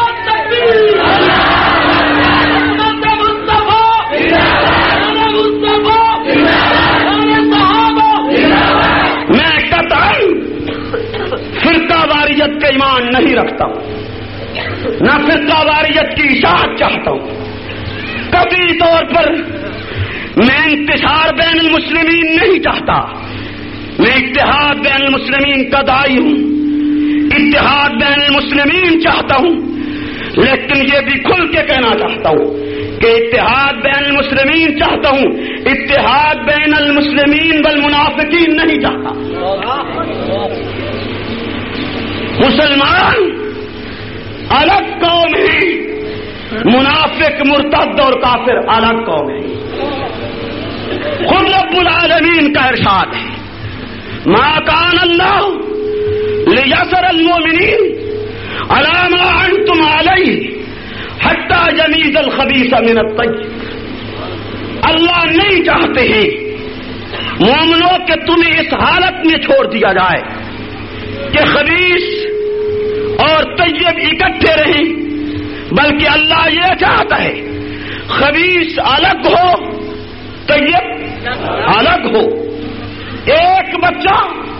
Speaker 2: میں قطعاً فرقہ واریت کا ایمان نہیں رکھتا ہوں، نہ فرقہ واریت کی اشاعت چاہتا ہوں، قطعی طور پر میں انتشار بین المسلمین نہیں چاہتا، میں اتحاد بین المسلمین کا داعی ہوں، اتحاد بین المسلمین چاہتا ہوں، لیکن یہ بھی کھل کے کہنا چاہتا ہوں کہ اتحاد بین المسلمین چاہتا ہوں، اتحاد بین المسلمین والمنافقین نہیں چاہتا۔ مسلمان الگ قوم ہیں، منافق، مرتد اور کافر الگ قوم ہیں۔ خود رب العالمین کا ارشاد ہے، ما کان اللہ لیذر المؤمنین علی ما انتم علیہ حتی یمیز الخبیث من الطیب۔ اللہ نہیں چاہتے ہیں مومنوں کہ تمہیں اس حالت میں چھوڑ دیا جائے کہ خبیث اور طیب اکٹھے رہیں، بلکہ اللہ یہ چاہتا ہے خبیث الگ ہو، طیب الگ ہو۔ ایک بچہ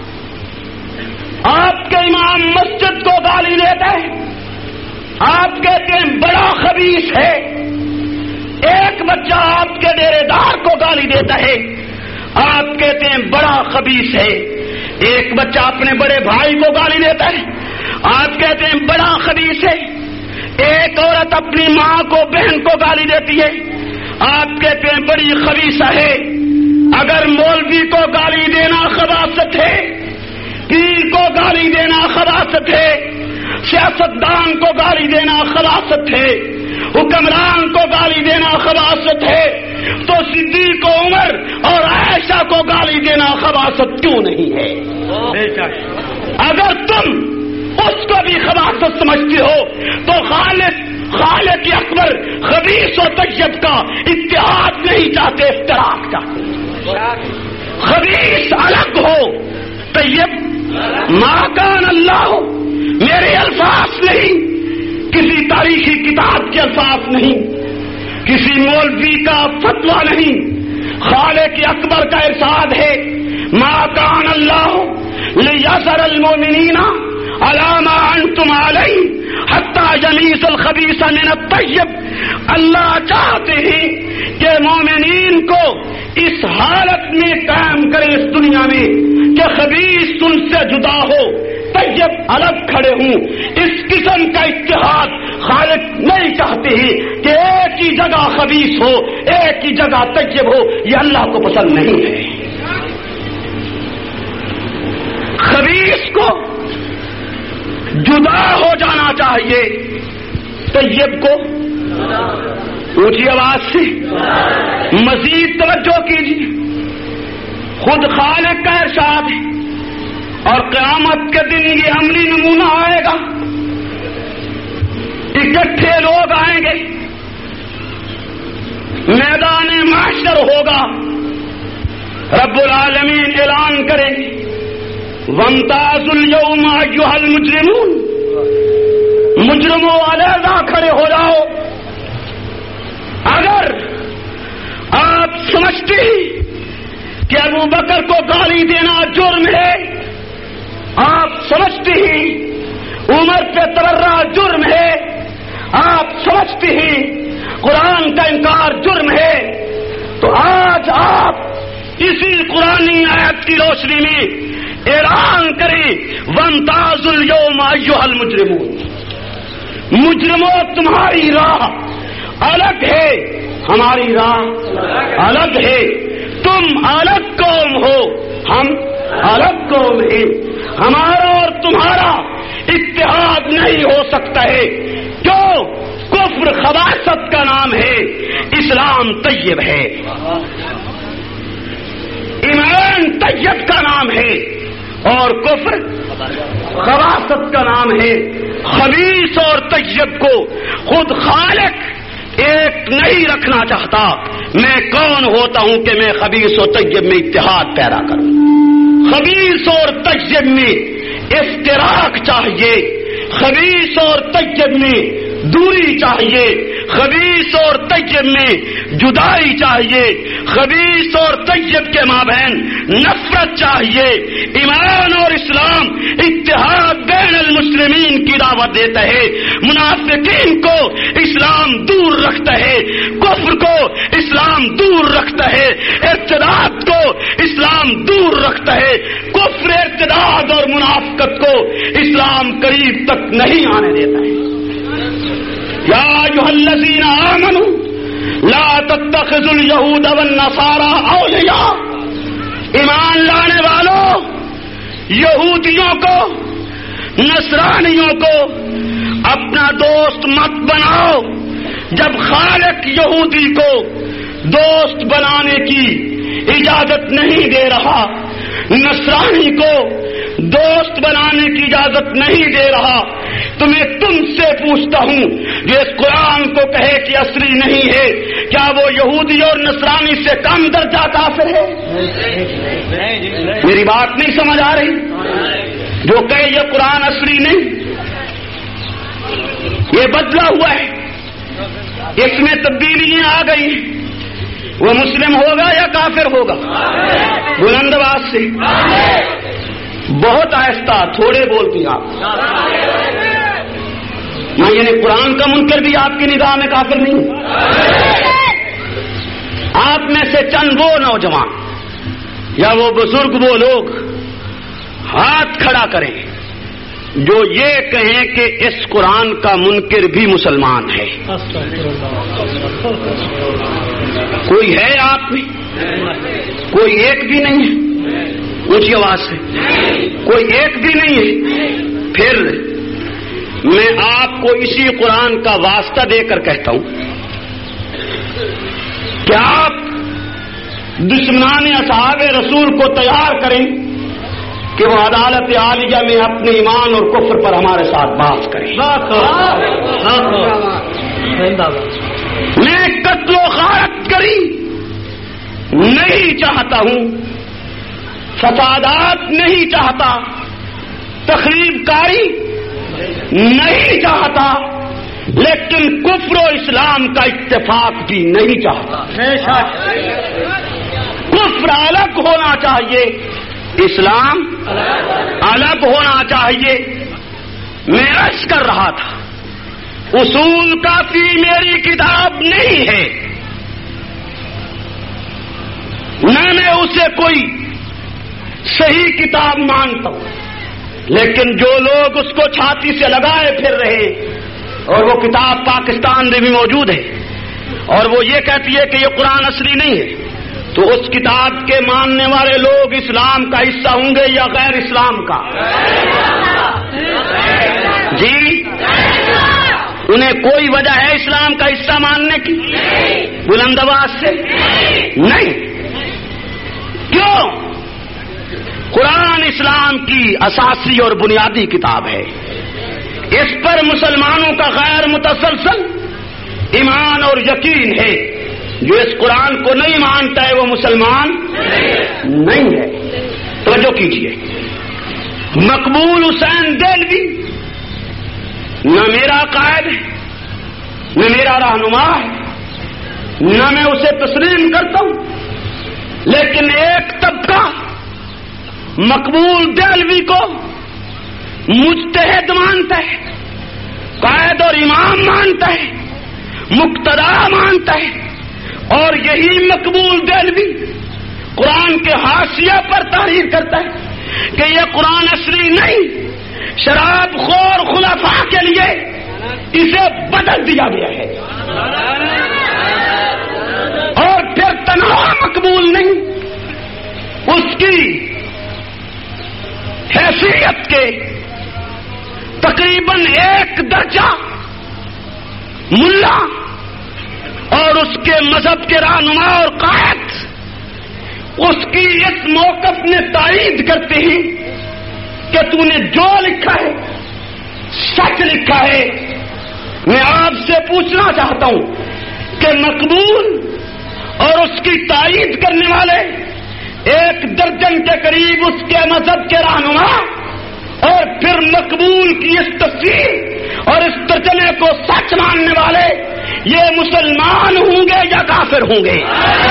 Speaker 2: آپ کے امام مسجد کو گالی دیتا ہے، آپ کہتے ہیں بڑا خبیث ہے۔ ایک بچہ آپ کے ڈیرے دار کو گالی دیتا ہے، آپ کہتے ہیں بڑا خبیث ہے۔ ایک بچہ اپنے بڑے بھائی کو گالی دیتا ہے، آپ کہتے ہیں بڑا خبیث ہے۔ ایک عورت اپنی ماں کو، بہن کو گالی دیتی ہے، آپ کہتے ہیں بڑی خبیثہ ہے۔ اگر مولوی کو گالی دینا خباثت ہے، پیر کو گالی دینا خباثت ہے، سیاستدان کو گالی دینا خباثت ہے، حکمران کو گالی دینا خباثت ہے، تو صدیق عمر اور عائشہ کو گالی دینا خباثت کیوں نہیں ہے؟ اگر تم اس کو بھی خباثت سمجھتے ہو تو خالق اکبر خبیث و طیب کا اتحاد نہیں چاہتے، افتراق چاہتے۔ خبیث الگ ہو، طیب ما کان اللہ ہو۔ میرے الفاظ نہیں، کسی تاریخی کتاب کے الفاظ نہیں، کسی مولوی کا فتویٰ نہیں، خالق اکبر کا ارشاد ہے، ما کان اللہ لیذر المؤمنین علی ما انتم علیہ حتی یمیز الخبیث من الطیب۔ اللہ چاہتے ہیں کہ مومنین کو اس حالت میں قائم کرے اس دنیا میں کہ خبیث ان سے جدا ہو، طیب الگ کھڑے ہوں۔ اس قسم کا اتحاد خالق نہیں چاہتے ہیں کہ ایک ہی جگہ خبیث ہو، ایک ہی جگہ طیب ہو، یہ اللہ کو پسند نہیں ہے۔ خبیث کو جدا ہو جانا چاہیے طیب کو. اونچی آواز سے مزید توجہ کیجیے. خود خالق کا ارشاد ہے اور قیامت کے دن یہ عملی نمونہ آئے گا. اکٹھے لوگ آئیں گے, میدان محشر ہوگا, رب العالمین اعلان کریں گے وامتازوا اليوم ایھا المجرمون, مجرموں علیحدہ کھڑے ہو جاؤ. اگر آپ سمجھتے ہیں کہ ابو بکر کو گالی دینا جرم ہے, آپ سمجھتے ہیں عمر پہ تبرہ جرم ہے, آپ سمجھتے ہیں قرآن کا انکار جرم ہے, تو آج آپ اسی قرآنی آیت کی روشنی میں اعلان کریں وامتازوا اليوم ایھا المجرمون. مجرموں تمہاری راہ الگ ہے, ہماری راہ الگ ہے. تم الگ قوم ہو, ہم الگ قوم ہیں. ہمارا اور تمہارا اتحاد نہیں ہو سکتا ہے. کیوں؟ کفر خباثت کا نام ہے, اسلام طیب ہے. ایمان طیب کا نام ہے اور کفر خباثت کا نام ہے. خبیث اور طیب کو خود خالق ایک نہیں رکھنا چاہتا. میں کون ہوتا ہوں کہ میں خبیث و طیب میں اتحاد پیدا کروں؟ خبیث اور طیب میں اشتراک چاہیے, خبیث اور طیب میں دوری چاہیے, خبیث اور طیب میں جدائی چاہیے, خبیث اور طیب کے مابین نفرت چاہیے. ایمان اور اسلام اتحاد بین المسلمین کی دعوت دیتا ہے. منافقین کو اسلام دور رکھتا ہے, کفر کو اسلام دور رکھتا ہے, ارتداد کو اسلام دور رکھتا ہے. کفر, ارتداد اور منافقت کو اسلام قریب تک نہیں آنے دیتا ہے. یا ایھا الذین آمنوا لا تتخذوا اليہود والنصارى اولیاء. ایمان لانے والوں, یہودیوں کو, نصرانیوں کو اپنا دوست مت بناؤ. جب خالق یہودی کو دوست بنانے کی اجازت نہیں دے رہا, نصرانی کو دوست بنانے کی اجازت نہیں دے رہا, تو میں تم سے پوچھتا ہوں جو اس قرآن کو کہے کہ اصلی نہیں ہے, کیا وہ یہودی اور نصرانی سے کم درجہ کافر ہے؟ میری بات نہیں سمجھ آ رہی؟ جو کہے یہ قرآن اصلی نہیں, یہ بدلا ہوا ہے, اس میں تبدیلیاں آ گئی, وہ مسلم ہوگا یا کافر ہوگا؟ بلند آواز سے, بہت آہستہ, تھوڑے بولتی آپ. میں یعنی قرآن کا منکر بھی آپ کی نگاہ میں کافر نہیں ہوں. آپ میں سے چند وہ نوجوان یا وہ بزرگ, وہ لوگ ہاتھ کھڑا کریں جو یہ کہیں کہ اس قرآن کا منکر بھی مسلمان ہے. کوئی ہے آپ میں؟ کوئی ایک بھی نہیں ہے. اونچی آواز سے, کوئی ایک بھی نہیں ہے. پھر میں آپ کو اسی قرآن کا واسطہ دے کر کہتا ہوں کہ آپ دشمنان اصحاب رسول کو تیار کریں کہ وہ عدالت عالیہ میں اپنے ایمان اور کفر پر ہمارے ساتھ بات کریں. میں قتل و غارت گری نہیں چاہتا ہوں, فسادات نہیں چاہتا, تخریب کاری نہیں چاہتا, لیکن کفر و اسلام کا اتفاق بھی نہیں چاہتا. کفر الگ ہونا چاہیے, اسلام الگ ہونا چاہیے. میں عرض کر رہا تھا اصول کافی میری کتاب نہیں ہے, نہ میں اسے کوئی صحیح کتاب مانتا ہوں, لیکن جو لوگ اس کو چھاتی سے لگائے پھر رہے, اور وہ کتاب پاکستان میں بھی موجود ہے, اور وہ یہ کہتی ہے کہ یہ قرآن اصلی نہیں ہے, تو اس کتاب کے ماننے والے لوگ اسلام کا حصہ ہوں گے یا غیر اسلام کا؟ انہیں کوئی وجہ ہے اسلام کا حصہ ماننے کی؟ بلند آواز سے نہیں. کیوں؟ قرآن اسلام کی اساسی اور بنیادی کتاب ہے. اس پر مسلمانوں کا غیر متسلسل ایمان اور یقین ہے. جو اس قرآن کو نہیں مانتا ہے وہ مسلمان نہیں ہے. توجہ کیجیے. مقبول حسین دہلوی نہ میرا قائد ہے، نہ میرا رہنما ہے، نہ میں اسے تسلیم کرتا ہوں، لیکن ایک طبقہ مقبول دہلوی کو مجتہد مانتا ہے، قائد اور امام مانتا ہے، مقتدا مانتا ہے. اور یہی مقبول دہلوی قرآن کے حاشیہ پر تحریر کرتا ہے کہ یہ قرآن اصلی نہیں، شراب خور خلفاء کے لیے اسے بدل دیا گیا ہے. اور پھر تنہا مقبول نہیں، اس کی حیثیت کے تقریباً 1 درجہ ملا اور اس کے مذہب کے رہنما اور قائد اس کی اس موقف میں تائید کرتے ہیں کہ تو نے جو لکھا ہے سچ لکھا ہے. میں آپ سے پوچھنا چاہتا ہوں کہ مقبول اور اس کی تائید کرنے والے 1 درجن کے قریب اس کے مذہب کے رہنما اور پھر مقبول کی اس تفسیر اور اس ترجمے کو سچ ماننے والے یہ مسلمان ہوں گے یا کافر ہوں گے؟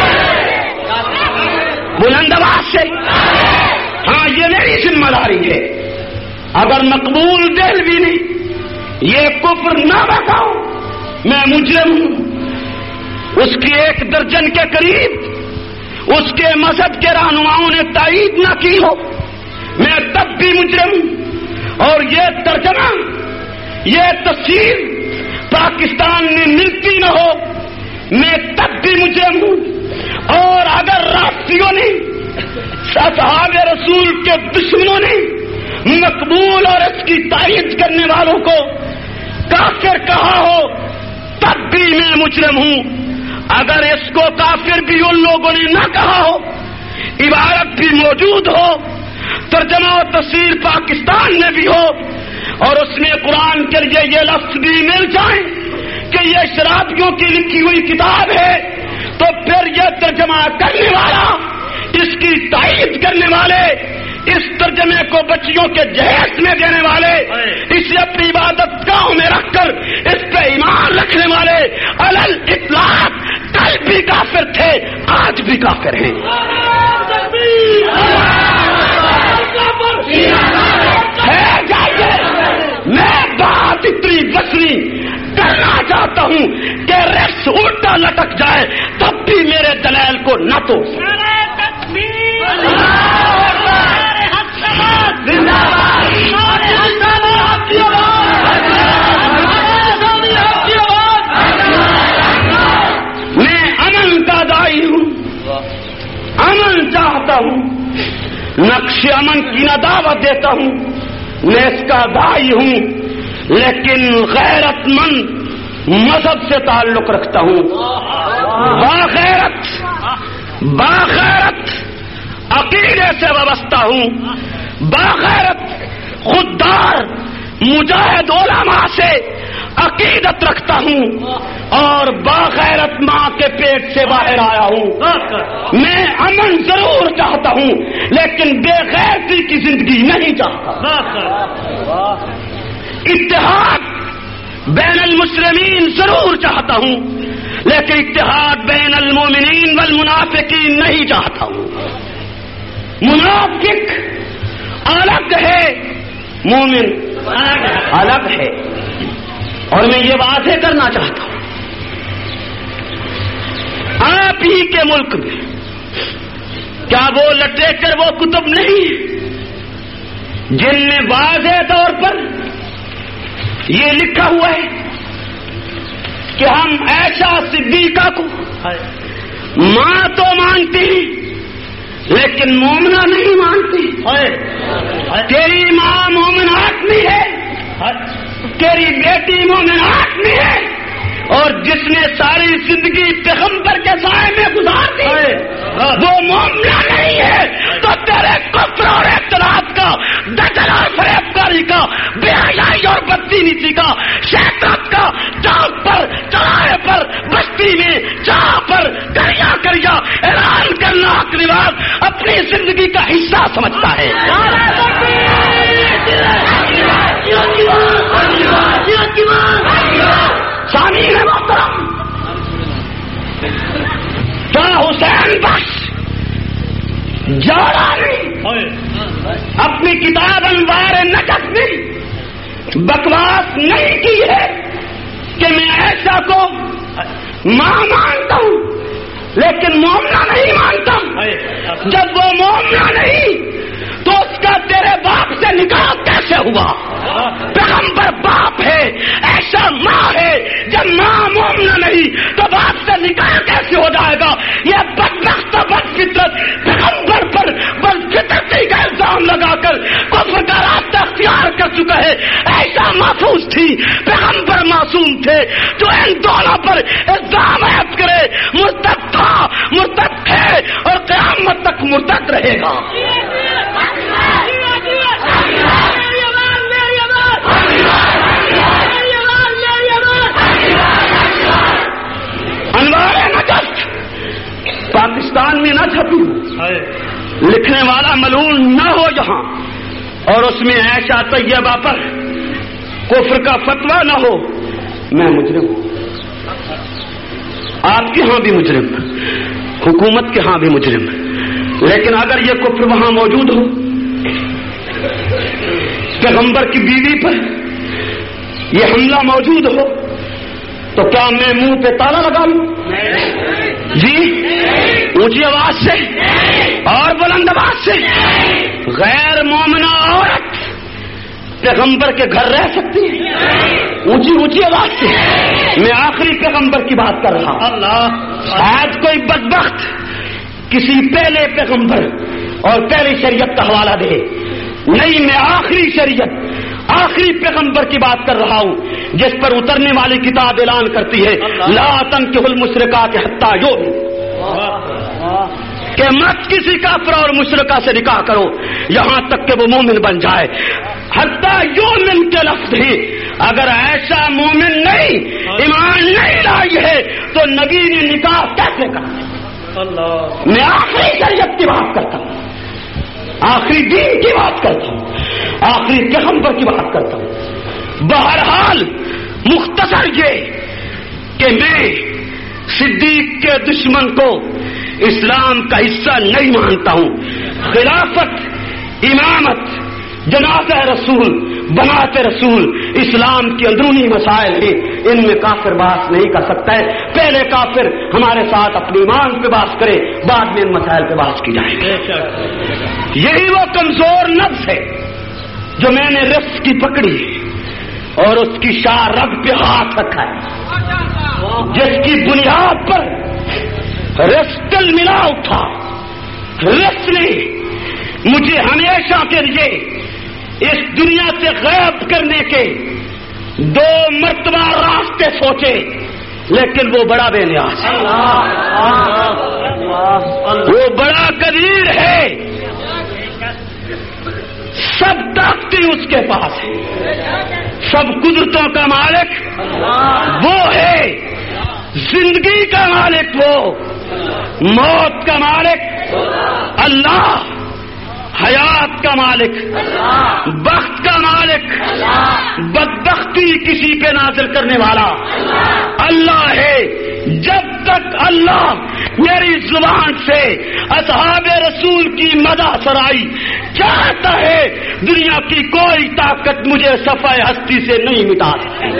Speaker 2: بلند آواز سے. ہاں یہ میری ذمہ داری ہے. اگر مقبول دہلوی نے یہ کفر نہ بتاؤ میں مجرم ہوں. اس کی 1 درجن کے قریب اس کے مذہب کے رہنماؤں نے تائید نہ کی ہو میں تب بھی مجرم ہوں. اور یہ ترجمہ یہ تفسیر پاکستان میں ملتی نہ ہو میں تب بھی مجرم ہوں. اور اگر رافضیوں نے اصحاب رسول کے دشمنوں نے مقبول اور اس کی تائید کرنے والوں کو کافر کہا ہو تب بھی میں مجرم ہوں. اگر اس کو کافر بھی ان لوگوں نے نہ کہا ہو، عبارت بھی موجود ہو، ترجمہ و تفسیر پاکستان میں بھی ہو اور اس میں قرآن کے لیے یہ لفظ بھی مل جائیں کہ یہ شرابیوں کی لکھی ہوئی کتاب ہے، تو پھر یہ ترجمہ کرنے والا، اس کی تائید کرنے والے، اس ترجمے کو بچیوں کے جہیز میں دینے والے، اسے اپنی عبادت گاہوں میں رکھ کر اس پہ ایمان رکھنے والے علل اطلاق کل بھی کافر تھے، آج بھی کافر ہیں. میں بات اتنی وسیع کرنا چاہتا ہوں کہ رس الٹا لٹک جائے تب بھی میرے دلائل کو نہ توڑ. میں امن کا دائی ہوں، امن چاہتا ہوں، نقش امن کی نہ دعوت دیتا ہوں، میں اس کا دائی ہوں، لیکن غیرت مند مذہب سے تعلق رکھتا ہوں. باغیرت عقیدے سے وابستہ ہوں، باغیرت خوددار مجاہد علماء سے عقیدت رکھتا ہوں اور باغیرت ماں کے پیٹ سے باہر آیا ہوں. میں امن ضرور چاہتا ہوں لیکن بے غیرتی کی زندگی نہیں چاہتا. اتحاد بین المسلمین ضرور چاہتا ہوں لیکن اتحاد بین المومنین والمنافقین نہیں چاہتا ہوں. منافق الگ ہے، مومن الگ ہے. اور میں یہ واضح کرنا چاہتا ہوں آپ ہی کے ملک میں کیا وہ لٹریچر وہ کتب نہیں جن میں واضح طور پر یہ لکھا ہوا ہے کہ ہم عائشہ صدیقہ کو ماں تو مانتے ہیں لیکن مومنہ نہیں مانتے. تیری ماں مومن آدمی ہے تیری بیٹی مومنات میں ہے اور جس نے ساری زندگی پیغمبر کے سائے میں گزار دی وہ مومنہ نہیں ہے تو تیرے کفر اور اعتراض کا، دجل اور فریب کاری کا، بے حیائی اور بدتمیزی کا، شیطنت کا، چوک پر، چوراہے پر، بستی میں، جہاں پر کریا کریا اعلان کرنا حق رواج اپنی زندگی کا حصہ سمجھتا ہے۔ سامعین محترم، کیا حسین بخش جوڑانی اپنی کتاب انوار نجف میں بکواس نہیں کی ہے کہ میں عائشہ کو ماں مانتا ہوں لیکن مومنہ نہیں مانتا ہوں؟ جب وہ مومنہ نہیں تو اس کا تیرے باپ سے نکاح کیسے ہوا؟ پیغمبر باپ ہے، ایسا ماں ہے، جب ماں مومنہ نہیں تو باپ سے نکاح کیسے ہو جائے گا؟ یہ بدبخت بدفطرت پیغمبر پر بدفطرتی کا الزام لگا کر کفر کا راستہ اختیار کر چکا ہے۔ ایسا محفوظ تھی، پیغمبر معصوم تھے، جو ان دونوں پر الزام عائد کرے مرتد تھا، مرتد ہے اور قیامت تک مرتد رہے گا۔ انوار نجف پاکستان میں نہ چھپی ہو، لکھنے والا ملعون نہ ہو یہاں، اور اس میں عائشہ طیبہ پر کفر کا فتویٰ نہ ہو، میں مجرم ہوں، آپ کے ہاں بھی مجرم، حکومت کے ہاں بھی مجرم، لیکن اگر یہ کفر وہاں موجود ہو، پیغمبر کی بیوی پر یہ حملہ موجود ہو، تو کیا میں منہ پہ تالا لگا لوں؟ جی، اونچی آواز سے اور بلند آواز سے، غیر مومنہ عورت پیغمبر کے گھر رہ سکتی ہے؟ اونچی اونچی آواز سے، میں آخری پیغمبر کی بات کر رہا ہوں۔ آج کوئی بدبخت کسی پہلے پیغمبر اور پہلی شریعت کا حوالہ دے، نہیں، میں آخری شریعت، آخری پیغمبر کی بات کر رہا ہوں، جس پر اترنے والی کتاب اعلان کرتی ہے لا تنکحوا المشرکات حتی یؤمنوا، کہ مت کسی کافر اور مشرکہ سے نکاح کرو یہاں تک کہ وہ مومن بن جائے۔ حتی یؤمن کے لفظ ہی، اگر ایسا مومن نہیں، ایمان نہیں لائی ہے تو نبی نے نکاح کیسے کرا؟ میں آخری شریعت کی بات کرتا ہوں، آخری دین کی بات کرتا ہوں، آخری پیغمبر کی بات کرتا ہوں۔ بہرحال مختصر یہ کہ میں صدیق کے دشمن کو اسلام کا حصہ نہیں مانتا ہوں۔ خلافت، امامت، جنازہ رسول، بنات رسول اسلام کے اندرونی مسائل ہیں، ان میں کافر بات نہیں کر سکتا ہے۔ پہلے کافر ہمارے ساتھ اپنے ایمان پہ بات کرے، بعد میں ان مسائل پہ بات کی جائے گی۔ یہی وہ کمزور نفس ہے جو میں نے رس کی پکڑی اور اس کی شاہ رگ پہ ہاتھ رکھا ہے، جس کی بنیاد پر رس تل ملا اٹھا۔ رس نے مجھے ہمیشہ کے لیے اس دنیا سے غائب کرنے کے 2 مرتبہ راستے سوچے، لیکن وہ بڑا بے نیاز ہے، وہ بڑا قدیر ہے، سب طاقتیں اس کے پاس ہے، سب قدرتوں کا مالک وہ ہے، زندگی کا مالک وہ، موت کا مالک اللہ، حیات کا مالک، بخت کا مالک، بدبختی کسی پہ نازل کرنے والا اللہ ہے۔ جب تک اللہ میری زبان سے اصحاب رسول کی مدح سرائی چاہتا ہے، دنیا کی کوئی طاقت مجھے صفحہ ہستی سے نہیں مٹا سکتی۔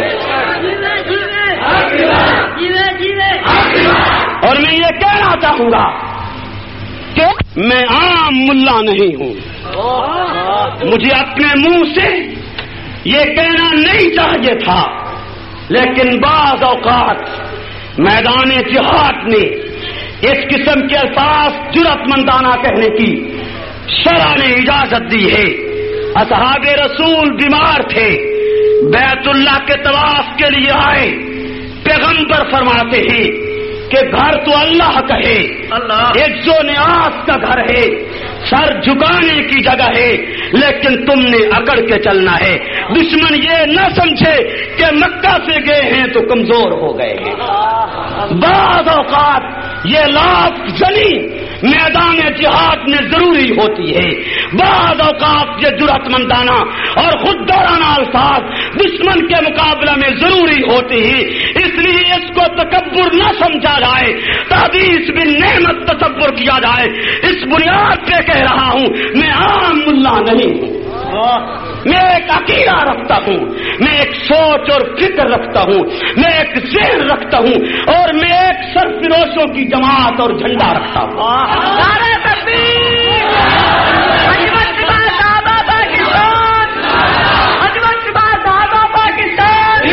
Speaker 2: اور میں یہ کہنا چاہوں گا کہ میں عام ملا نہیں ہوں، مجھے اپنے منہ سے یہ کہنا نہیں چاہیے تھا، لیکن بعض اوقات میدان جہاد میں اس قسم کے الفاظ جرأت مندانہ کہنے کی شرع نے اجازت دی ہے۔ اصحاب رسول بیمار تھے، بیت اللہ کے طواف کے لیے آئے، پیغمبر فرماتے ہیں کہ گھر تو اللہ کا ہے، عز و نیاز کا گھر ہے، سر جھکانے کی جگہ ہے، لیکن تم نے اکڑ کے چلنا ہے۔ دشمن یہ نہ سمجھے کہ مکہ سے گئے ہیں تو کمزور ہو گئے ہیں۔ بعض اوقات یہ لاف زنی میدان جہاد میں ضروری ہوتی ہے، بعض اوقات یہ جرأت مندانہ اور خود دارانہ الفاظ دشمن کے مقابلہ میں ضروری ہوتے ہیں، اس لیے اس کو تکبر نہ سمجھا جائے، تعویذ بن نعمت تصور کیا جائے۔ اس بنیاد پہ کہہ رہا ہوں، میں عام ملا نہیں ہوں، میں ایک عقیدہ رکھتا ہوں، میں ایک سوچ اور فکر رکھتا ہوں، میں ایک ذہن رکھتا ہوں، اور میں ایک سرفروشوں کی جماعت اور جھنڈا رکھتا ہوں۔
Speaker 3: نعرہ تکبیر، عظمت شبہ صحابہ پاکستان، عظمت شبہ صحابہ پاکستان۔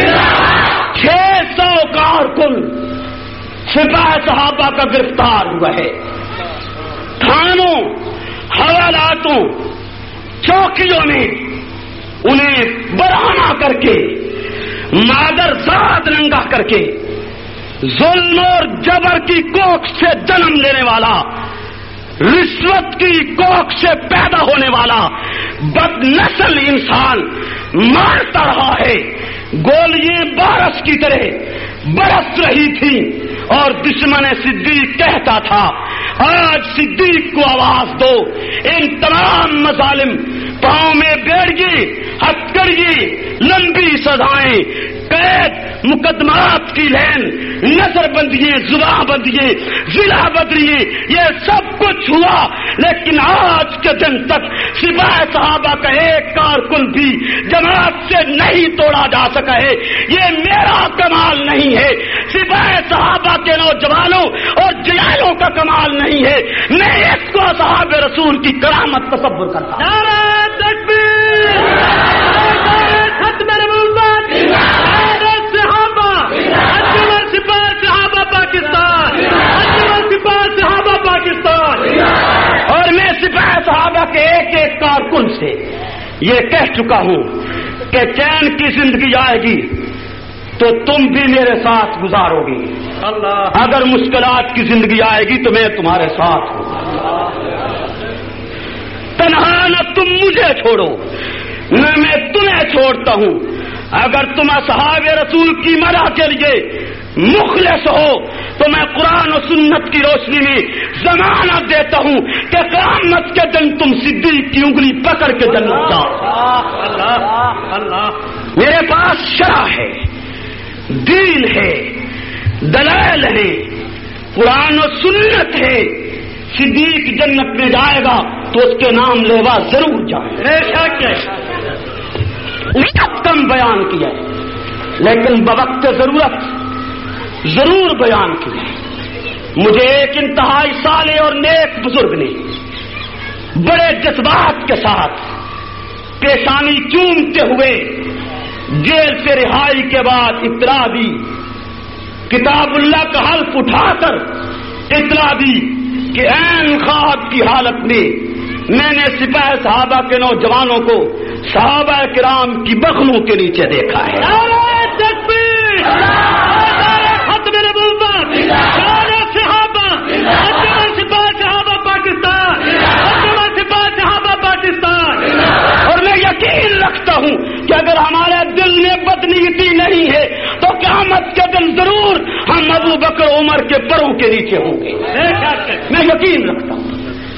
Speaker 2: 600 کارکن سپاہ صحابہ کا گرفتار ہوا ہے، تھانوں، حوالاتوں، چوکیوں میں انہیں برہنہ کر کے، مادر زاد ننگا کر کے، ظلم اور جبر کی کوکھ سے جنم لینے والا، رشوت کی کوکھ سے پیدا ہونے والا بد نسل انسان مارتا رہا ہے۔ گولیاں بارش کی طرح برس رہی تھی اور دشمن صدیق کہتا تھا، آج صدیق کو آواز دو۔ ان تمام مظالم، پاؤں میں بیڑی، ہتھکڑی، لمبی سزائیں، قید، مقدمات کی لین، نظر بندیاں، زباں بندیاں، ضلع بدریاں، یہ سب کچھ ہوا، لیکن آج کے دن تک سپاہ صحابہ کا ایک کارکن بھی جماعت سے نہیں توڑا جا سکا ہے۔ یہ میرا کمال نہیں ہے، سپاہ صحابہ کے نوجوانوں اور جلالوں کا کمال نہیں ہے، میں اس کو صحابہ رسول کی کرامت تصور کرتا ہوں۔
Speaker 3: نعرہ تکبیر، نعرہ ختم نبوت، نعرہ صحابہ، عظمت سپاہ صحابہ پاکستان، عظمت سپاہ صحابہ پاکستان۔
Speaker 2: اور میں سپاہ صحابہ کے ایک ایک کارکن سے یہ کہہ چکا ہوں کہ چین کی زندگی آئے گی تو تم بھی میرے ساتھ گزارو گی، اگر مشکلات کی زندگی آئے گی تو میں تمہارے ساتھ ہوں۔ تنہا نہ تم مجھے چھوڑو نہ میں تمہیں چھوڑتا ہوں۔ اگر تم اصحاب رسول کی مدح کے لیے مخلص ہو تو میں قرآن و سنت کی روشنی میں ضمانت دیتا ہوں کہ قیامت کے دن تم صدیق کی انگلی پکڑ کے جنت جاؤ۔ میرے پاس شرع ہے، دین ہے، دلائل ہے، قرآن و سنت ہے۔ صدیق جنت میں جائے گا تو اس کے نام لیوا ضرور جائے۔ وقت کم بیان کیا لیکن بوقت ضرورت ضرور بیان کیا۔ مجھے ایک انتہائی صالح اور نیک بزرگ نے بڑے جذبات کے ساتھ پیشانی چومتے ہوئے جیل سے رہائی کے بعد اطلاع دی، کتاب اللہ کا حلف اٹھا کر اطلاع دی کہ عین خواب کی حالت میں میں نے سپاہ صحابہ کے نوجوانوں کو صحابہ کرام کی بغلوں کے نیچے دیکھا ہے۔
Speaker 3: نعرہ تکبیر، نعرہ ختم نبوت، نعرہ صحابہ، عظمت سپاہ صحابہ پاکستان، عظمت سپاہ صحابہ پاکستان۔
Speaker 2: اور میں یقین رکھتا ہوں کہ اگر ہمارے دل میں بدنیتی نہیں ہے تو قیامت کے دن ضرور ہم ابو بکر عمر کے پروں کے نیچے ہوں گے، میں یقین رکھتا ہوں۔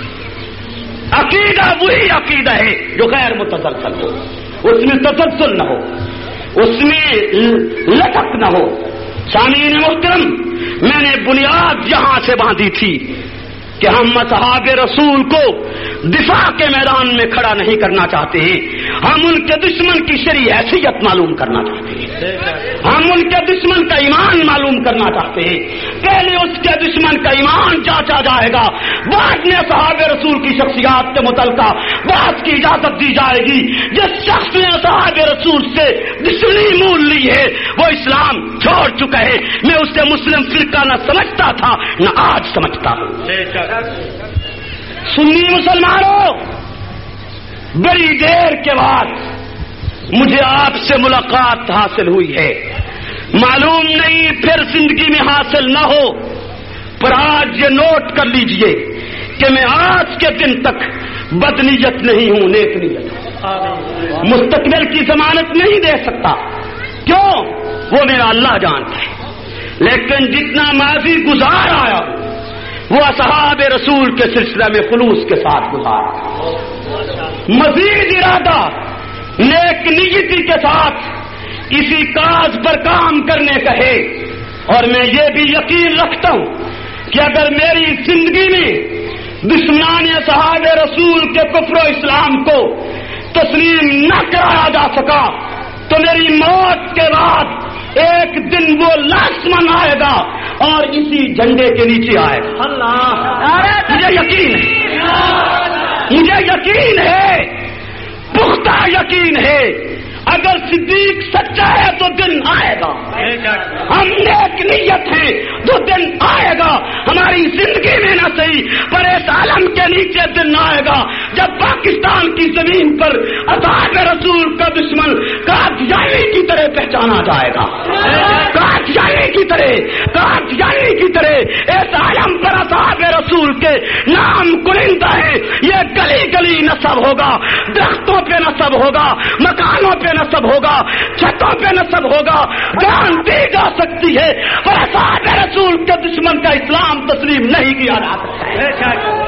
Speaker 2: عقیدہ وہی عقیدہ ہے جو غیر متسلسل ہو، اس میں تسلسل نہ ہو، اس میں لچک نہ ہو۔ سامعین محترم، میں نے بنیاد یہاں سے باندھی تھی کہ ہم اصحاب رسول کو دفاع کے میدان میں کھڑا نہیں کرنا چاہتے ہیں، ہم ان کے دشمن کی شرعی حیثیت معلوم کرنا چاہتے ہیں، ہم ان کے دشمن کا ایمان معلوم کرنا چاہتے ہیں۔ پہلے اس کے دشمن کا ایمان جانچا جائے گا، بعد میں اصحاب رسول کی شخصیات کے متعلقہ بات کی اجازت دی جائے گی۔ جس شخص نے اصحاب رسول سے دشمنی مول لی ہے وہ اسلام چھوڑ چکا ہے۔ میں اسے مسلم فرقہ نہ سمجھتا تھا نہ آج سمجھتا ہوں۔ سنی مسلمانوں، بڑی دیر کے بعد مجھے آپ سے ملاقات حاصل ہوئی ہے، معلوم نہیں پھر زندگی میں حاصل نہ ہو، پر آج یہ نوٹ کر لیجئے کہ میں آج کے دن تک بدنیت نہیں ہوں، نیک نیت ہوں۔ مستقبل کی ضمانت نہیں دے سکتا، کیوں؟ وہ میرا اللہ جانتا ہے، لیکن جتنا ماضی گزار آیا وہ اصحاب رسول کے سلسلہ میں خلوص کے ساتھ گزارا، مزید ارادہ نیک نیتی کے ساتھ اسی کاج پر کام کرنے کا ہے۔ اور میں یہ بھی یقین رکھتا ہوں کہ اگر میری زندگی میں دشمنان اصحاب رسول کے کفر و اسلام کو تسلیم نہ کرایا جا سکا تو میری موت کے بعد ایک دن وہ لازمن آئے گا اور اسی جھنڈے کے نیچے آئے گا۔ مجھے یقین ہے، مجھے یقین ہے، پختہ یقین ہے، اگر صدیق سچا ہے تو دن آئے گا، ہم نیک نیت ہیں تو دن آئے گا، ہماری زندگی میں نہ صحیح پر اس عالم کے نیچے دن آئے گا جب پاکستان کی زمین پر اصحاب رسول کا دشمن قادیانی کی طرح پہچانا جائے گا، قادیانی کی طرح اس عالم پر اصحاب رسول کے نام کنندہ ہے، یہ گلی گلی نصب ہوگا، درختوں پہ نصب ہوگا، مکانوں پہ نصب ہوگا، چھتوں پہ نصب ہوگا، جان دی جا سکتی ہے، پر اصحاب رسول کے دشمن کا اسلام تسلیم نہیں کیا جا سکتا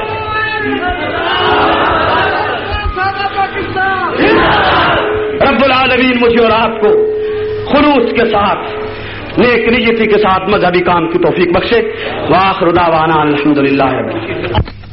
Speaker 2: ہے۔ رب العالمین مجھے اور آپ کو خلوص کے ساتھ نیک نیتی کے ساتھ مذہبی کام کی توفیق بخشے۔ وآخر دعوانا الحمدللہ رب العالمین۔